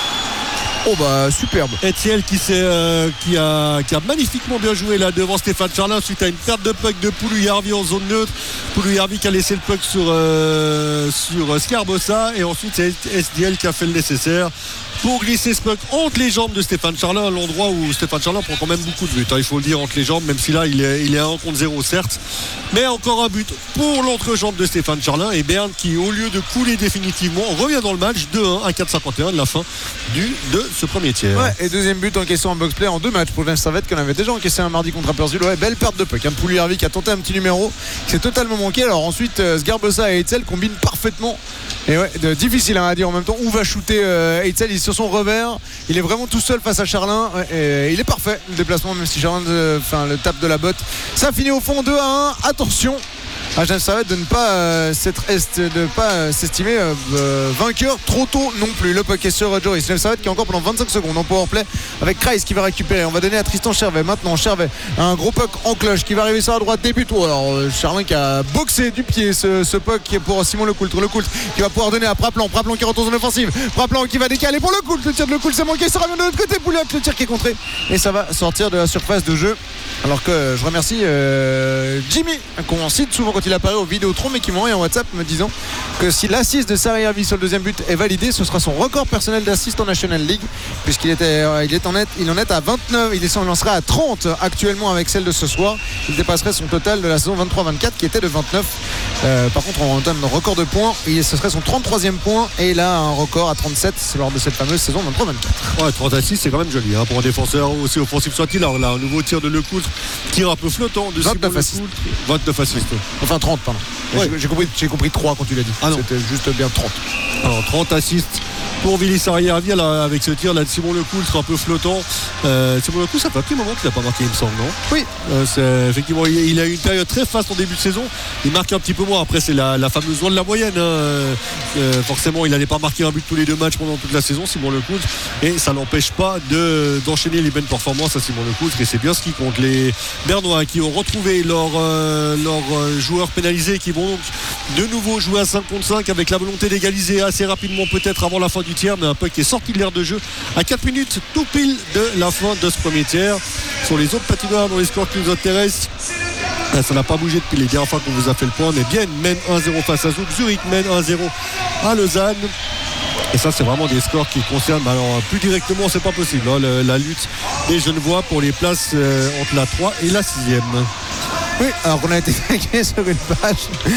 Oh bah superbe. Etiel qui, euh, qui, a, qui a magnifiquement bien joué là devant Stéphane Charlin suite à une perte de puck de Pulujärvi en zone neutre. Pulujärvi qui a laissé le puck sur, euh, sur Scarbossa et ensuite c'est Estiel qui a fait le nécessaire pour glisser ce puck entre les jambes de Stéphane Charlin, à l'endroit où Stéphane Charlin prend quand même beaucoup de buts, hein, il faut le dire, entre les jambes, même si là il est, il est à un contre zéro certes, mais encore un but pour l'entrejambe de Stéphane Charlin et Berne qui, au lieu de couler définitivement, revient dans le match deux un à quatre cinquante et un de la fin du, de ce premier tiers. Ouais, et deuxième but encaissé en box-play en deux matchs pour Genève Servette qu'on avait déjà encaissé un mardi contre Rapperswil. Ouais, belle perte de puck. Un Pulujärvi qui a tenté un petit numéro qui s'est totalement manqué. Alors ensuite, euh, Sgarbossa et Hetzel combinent parfaitement. Et ouais, de, difficile hein, à dire en même temps où va shooter euh, Hetzel. Il est sur son revers. Il est vraiment tout seul face à Charlin. Ouais, et il est parfait le déplacement, même si Charlin euh, le tape de la botte. Ça finit au fond deux à un. Attention à Genève Servette de ne pas euh, s'être est, de pas euh, s'estimer euh, euh, vainqueur trop tôt non plus. Le puck est sur Joris. Genève Servette qui est encore pendant vingt-cinq secondes en powerplay avec Kreis qui va récupérer. On va donner à Tristan Chervet. Maintenant Chervet, un gros puck en cloche qui va arriver sur la droite, début. Oh, alors euh, Charlin qui a boxé du pied ce, ce puck qui est pour Simon Lecoultre. Lecoultre qui va pouvoir donner à Praplan. Praplan qui retourne en offensive. Praplan qui va décaler pour Lecoultre. Le tir de Lecoultre c'est manqué. Ça revient de l'autre côté. Pouliot, le tir qui est contré et ça va sortir de la surface de jeu. Alors que je remercie euh, Jimmy qu'on cite souvent quand il apparaît au Vidéotron, mais qui m'a envoyé en WhatsApp me disant que si l'assist de Sari Järvi sur le deuxième but est validé, ce sera son record personnel d'assist en National League, puisqu'il était, il est en net, il en est à vingt-neuf, il en lancera à trente actuellement avec celle de ce soir. Il dépasserait son total de la saison vingt-trois vingt-quatre qui était de vingt-neuf. Euh, par contre, en termes de record de points, ce serait son trente-troisième point et il a un record à trente-sept lors de cette fameuse saison vingt-trois vingt-quatre. Ouais, trente assists, c'est quand même joli hein, pour un défenseur aussi offensif soit-il. Alors là, un nouveau tir de Lecoultre, tir un peu flottant de vingt-neuf assists. vingt-neuf assists. Enfin trente, pardon. Ouais. J'ai, compris, j'ai compris trois quand tu l'as dit. Ah non. C'était juste bien trente. Alors trente assists pour Vili Sari Järvi avec ce tir là de Simon Lecoultre un peu flottant. Euh, Simon Lecoultre, ça fait un petit moment qu'il n'a pas marqué, il me semble, non? Oui. Euh, c'est, effectivement, il, il a eu une période très faste en début de saison. Il marque un petit peu moins. Après, c'est la, la fameuse loi de la moyenne. Hein. Euh, forcément, il n'allait pas marquer un but tous les deux matchs pendant toute la saison, Simon Lecoultre. Et ça n'empêche pas de, d'enchaîner les bonnes performances à Simon Lecoultre. Et c'est bien ce qui compte. Les Bernois qui ont retrouvé leurs euh, leur, euh, joueurs pénalisés qui vont donc de nouveau jouer à cinq contre cinq avec la volonté d'égaliser assez rapidement, peut-être avant la fin du tiers, mais un puck qui est sorti de l'aire de jeu à quatre minutes tout pile de la fin de ce premier tiers. Sur les autres patinoires dans les scores qui nous intéressent, Ça n'a pas bougé depuis les dernières fois qu'on vous a fait le point. Mais Bienne mène un zéro face à Zouk. Zurich mène un zéro à Lausanne. Et ça, c'est vraiment des scores qui concernent, alors plus directement, c'est pas possible, hein, le, la lutte des Genevois pour les places euh, entre la trois et la sixième. Oui, alors qu'on a été tagué sur une page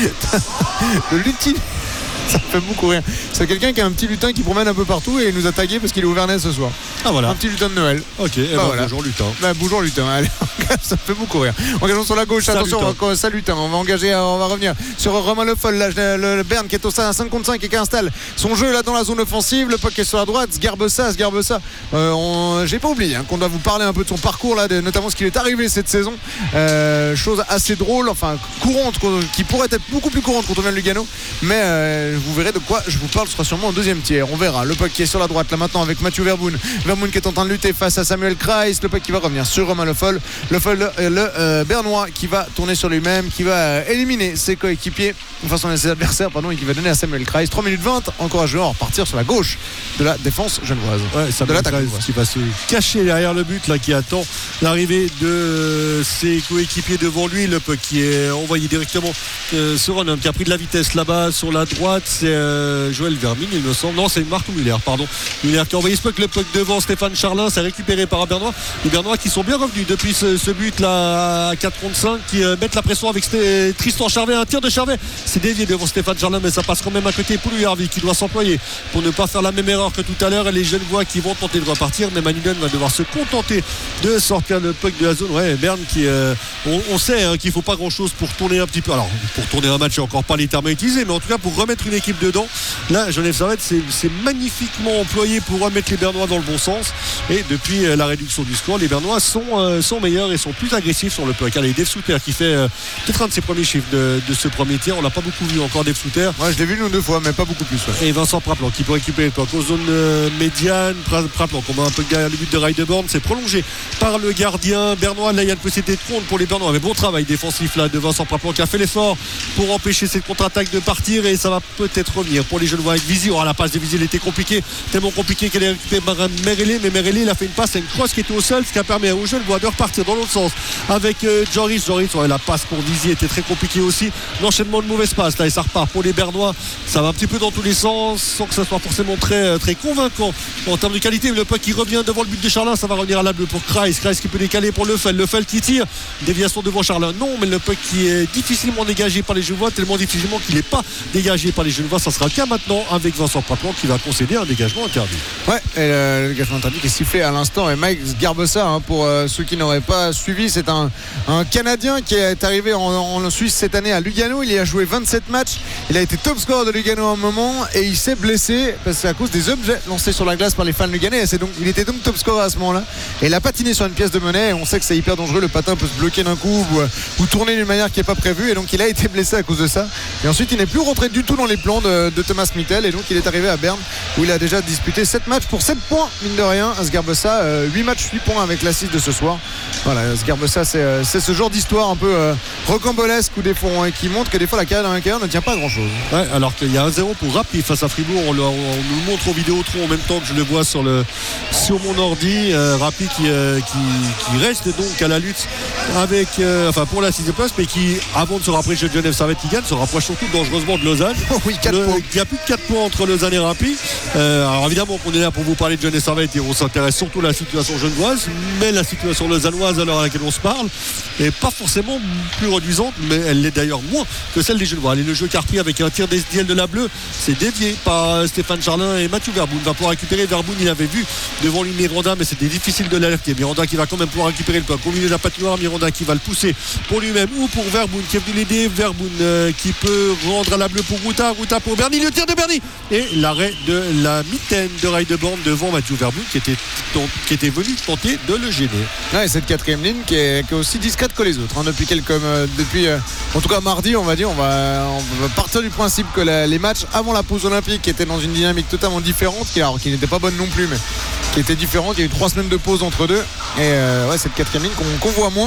de lutin. Ça me fait beaucoup rire. C'est quelqu'un qui a un petit lutin qui promène un peu partout et il nous a tagué parce qu'il est au Vernet ce soir. Ah voilà. Un petit lutin de Noël. Ok, eh bah, ben, voilà. Bonjour lutin. Bah, bonjour lutin. Allez, ça me fait beaucoup rire. Engageons sur la gauche. Salut, Attention, lutin. on va, salut lutin. On va engager, on va revenir sur Romain Le Foll. Là, le, le Berne qui est au sein à cinq contre cinq et qui installe son jeu là dans la zone offensive. Le puck est sur la droite. Sgarbessa, Sgarbessa. Euh, on... J'ai pas oublié hein, qu'on doit vous parler un peu de son parcours là, de, notamment ce qu'il est arrivé cette saison. Euh, chose assez drôle, enfin courante, qui pourrait être beaucoup plus courante quand on vient de Lugano. Mais euh, vous verrez de quoi je vous parle, ce sera sûrement en deuxième tiers. On verra. Le puck qui est sur la droite là maintenant avec Mathieu Verboen. Verboen qui est en train de lutter face à Samuel Kreis. Le puck qui va revenir sur Romain Le Foll. Le Foll, le, le euh, Bernois qui va tourner sur lui-même, qui va euh, éliminer ses coéquipiers, enfin son ses adversaires, pardon, et qui va donner à Samuel Kreis. trois minutes vingt. Encore à jouer. On va repartir sur la gauche de la défense genevoise. Ouais, de l'attaque qui va se cacher derrière le but là, qui attend l'arrivée de ses coéquipiers devant lui. Le puck qui est envoyé directement euh, sur un homme qui a pris de la vitesse là-bas sur la droite. C'est euh, Joël Vermine, il me semble. Non, c'est Marc Muller, pardon. Muller qui a envoyé ce puck, le puck devant Stéphane Charlin. C'est récupéré par un Bernois. Les Bernois qui sont bien revenus depuis ce, ce but là à quatre contre cinq, qui euh, mettent la pression avec Sté- Tristan Charvet. Un tir de Charvet, c'est dévié devant Stéphane Charlin, mais ça passe quand même à côté pour lui. Harvey qui doit s'employer pour ne pas faire la même erreur que tout à l'heure. Et les Genevois qui vont tenter de repartir, mais Manuden va devoir se contenter de sortir le puck de la zone. Ouais, Berne qui euh, on, on sait hein, qu'il faut pas grand chose pour tourner un petit peu. Alors pour tourner un match, encore pas les termes à utiliser, mais en tout cas pour remettre une équipe dedans. Là, Genève Servette, c'est, c'est magnifiquement employé pour remettre les Bernois dans le bon sens. Et depuis euh, la réduction du score, les Bernois sont, euh, sont meilleurs et sont plus agressifs sur le puck. Allez, Dave Souter qui fait euh, peut-être un de ses premiers chiffres de, de ce premier tir. On l'a pas beaucoup vu encore, Dave Souter. Moi, je l'ai vu une ou deux fois, mais pas beaucoup plus. Ouais. Et Vincent Praplan qui peut récupérer le puck aux zones euh, médianes. Praplan qu'on va un peu derrière le but de Reideborn. C'est prolongé par le gardien bernois. Là, il y a une possibilité de compte pour les Bernois. Mais bon travail défensif là de Vincent Praplan qui a fait l'effort pour empêcher cette contre-attaque de partir. Et ça va peut-être revenir pour les Genevois avec Vizy. Oh, la passe de Vizy, elle était compliquée, tellement compliquée qu'elle est récupérée par Merelé. Mais Merelé, il a fait une passe à une crosse qui était au sol, ce qui a permis aux Genevois de repartir dans l'autre sens avec euh, Joris. Joris, ouais, la passe pour Vizy était très compliquée aussi. L'enchaînement de mauvaises passes là et ça repart pour les Bernois. Ça va un petit peu dans tous les sens sans que ça soit forcément très, très convaincant en termes de qualité. Le puck qui revient devant le but de Charlin, ça va revenir à la bleue pour Kreis. Kreis qui peut décaler pour Lefel. Lefel qui tire. Déviation devant Charlin. Non, mais le puck qui est difficilement dégagé par les Genevois, tellement difficilement qu'il n'est pas dégagé par les Genevois. Ça sera le cas maintenant avec Vincent Praplan qui va concéder un dégagement interdit. Ouais, et le, le dégagement interdit qui est sifflé à l'instant. Et Mike Sgarbessa, hein, pour euh, ceux qui n'auraient pas suivi, c'est un, un Canadien qui est arrivé en, en Suisse cette année à Lugano. Il y a joué vingt-sept matchs. Il a été top scorer de Lugano à un moment et il s'est blessé parce que c'est à cause des objets lancés sur la glace par les fans luganais. Et c'est donc, il était donc top scorer à ce moment-là. Et il a patiné sur une pièce de monnaie. Et on sait que c'est hyper dangereux. Le patin peut se bloquer d'un coup ou, ou tourner d'une manière qui n'est pas prévue. Et donc il a été blessé à cause de ça. Et ensuite il n'est plus rentré du tout dans les plans de, de Thomas Mittel. Et donc il est arrivé à Berne où il a déjà disputé sept matchs pour sept points, mine de rien. Sgarbessa, euh, huit matchs, huit points avec l'assist de ce soir. Voilà, Sgarbessa, c'est, euh, c'est ce genre d'histoire un peu euh, rocambolesque où des fois, hein, qui montre que des fois la carrière d'un carrière ne tient pas à grand chose. Ouais, alors qu'il y a un zéro pour Rappi face à Fribourg. On, le, on nous le montre au Vidéotron en même temps que je le vois sur, le, sur mon ordi. Euh, Rappi qui, euh, qui, qui reste donc à la lutte avec, euh, enfin pour la sixième place, mais qui, avant de se rapprocher de Genève Servette qui gagne, se rapproche surtout dangereusement de Lausanne. Oh oui, quatre le, points. Il y a plus de quatre points entre Lausanne et Rappi. Euh, alors évidemment qu'on est là pour vous parler de Genève Servette et on s'intéresse surtout à la situation genevoise, mais la situation lausannoise à l'heure à laquelle on se parle n'est pas forcément plus réduisante, mais elle l'est d'ailleurs moins que celle des Genevois. Allez, le jeu Cartier avec un tir d'Esdiel de la Bleue, c'est dévié par Stéphane Charlin et Mathieu Verboen va pouvoir récupérer. Verboen, il avait vu devant lui Miranda, mais c'était difficile de l'alerter. Miranda qui va quand même pouvoir récupérer le puck au milieu de la patinoire. Miranda qui va le pousser pour lui-même ou pour Verboen qui est venu l'aider. Verboen euh, qui peut rendre à la Bleue pour Ruta. Ruta pour Bernie. Le tir de Bernie et l'arrêt de la mitaine de Reideborn devant Mathieu Verboen qui était, qui était venu tenter de le gêner. Ouais, cette quatrième ligne qui est, qui est aussi discrète que les autres hein, depuis quelques euh, depuis euh, en tout cas mardi on va dire on va, on va partir du principe que la, les matchs avant la pause olympique étaient dans une dynamique totalement différente qui, alors, qui n'était pas bonne non plus mais qui était différente. Il y a eu trois semaines de pause entre deux et euh, ouais, cette quatrième ligne qu'on, qu'on voit moins.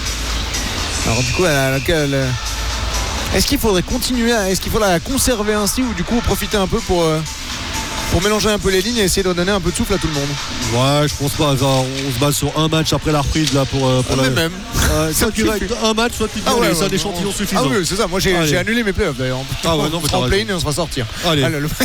Alors du coup elle, elle, elle, est-ce qu'il faudrait continuer à, est-ce qu'il faudrait la conserver ainsi ou du coup profiter un peu pour euh, pour mélanger un peu les lignes et essayer de donner un peu de souffle à tout le monde? Ouais, je pense pas. Ça, on se base sur un match après la reprise là pour, euh, pour Ah, la. mais même. Euh, Ça soit tu me règles un match, soit tu dis Ah ouais, allez, c'est ouais, un échantillon ouais. suffisant. Ah oui, c'est ça. Moi, j'ai, Allez. j'ai annulé mes playoffs d'ailleurs. Ah ouais, non, mais t'as en raison. play-in et on se va sortir. Allez. Ah, le, le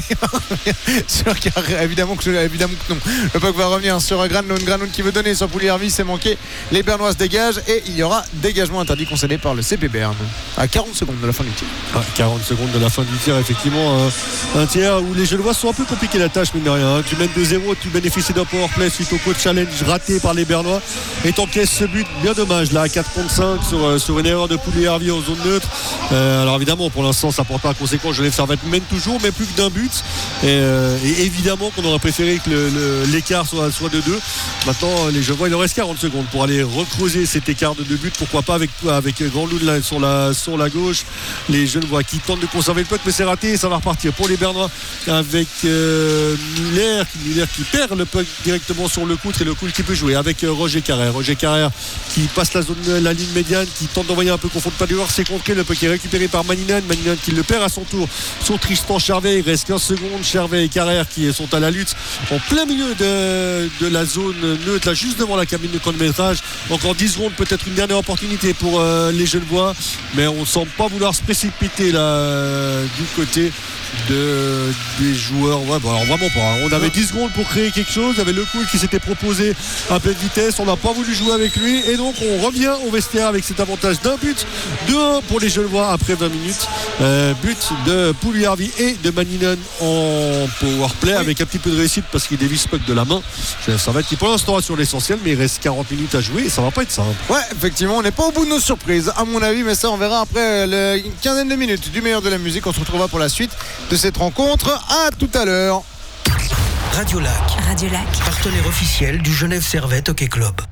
sur Carré, évidemment que, évidemment que non. Le puck va revenir sur Granlund. Granlund qui veut donner sur Pouliarvi, c'est manqué. Les Bernois se dégagent et il y aura dégagement interdit concédé par le C P Berne à quarante secondes de la fin du tir. Ah, quarante secondes de la fin du tir, effectivement. Euh, un tiers où les Genevois sont un peu compliqués la tâche, mine de rien. Hein. Tu mènes deux zéro, tu bénéficies d'un powerplay suite au coach challenge raté par les Bernois et t'encaisses ce but bien dommage là à quatre contre cinq sur, euh, sur une erreur de Pouliarvi en zone neutre. Euh, alors évidemment, pour l'instant, ça porte pas conséquence. Genève Servette mène toujours, mais plus que d'un but. Et, euh, et évidemment qu'on aurait préféré que le, le, l'écart soit, soit de deux. Maintenant, les Genevois, il leur reste quarante secondes pour aller recreuser cet écart de deux buts. Pourquoi pas avec, avec Granlund là, sur, la, sur la gauche. Les Genevois qui tentent de conserver le puck, mais c'est raté. Et ça va repartir pour les Bernois avec euh, Muller, Muller qui perd le puck directement sur le coutre et le coup qui peut jouer avec euh, Roger Carrère. Roger Carrère qui passe la zone, la ligne médiane, qui tente d'envoyer un peu confondre pas du joueur, c'est contré. Le puck est récupéré par Maninan. Maninan qui le perd à son tour sur Tristan Charvet. Il reste quinze secondes. Charvet et Carrère qui sont à la lutte en plein milieu de, de la zone neutre, là juste devant la cabine de chronométrage. Encore dix secondes, peut-être une dernière opportunité pour euh, les Genevois, mais on ne semble pas vouloir se précipiter là euh, du côté de, des joueurs. Ouais, bon, alors vraiment pas. Hein. On avait dix secondes pour créer quelque chose. Il y avait le coup qui s'était proposé à pleine vitesse. On n'a pas voulu jouer avec lui. Et donc on revient au vestiaire avec cet avantage d'un but, deux un pour les Genevois après vingt minutes. Euh, but de Pouliarvi et de Maninan en powerplay, oui, avec un petit peu de réussite parce qu'il dévisse puck de la main. Ça va être pour l'instant sur l'essentiel, mais il reste quarante minutes à jouer et ça va pas être simple. Ouais, effectivement, on n'est pas au bout de nos surprises, à mon avis, mais ça on verra après le- une quinzaine de minutes du meilleur de la musique. On se retrouvera pour la suite de cette rencontre. À tout à l'heure. Radio Lac, Radio Lac. partenaire officiel du Genève Servette Hockey Club.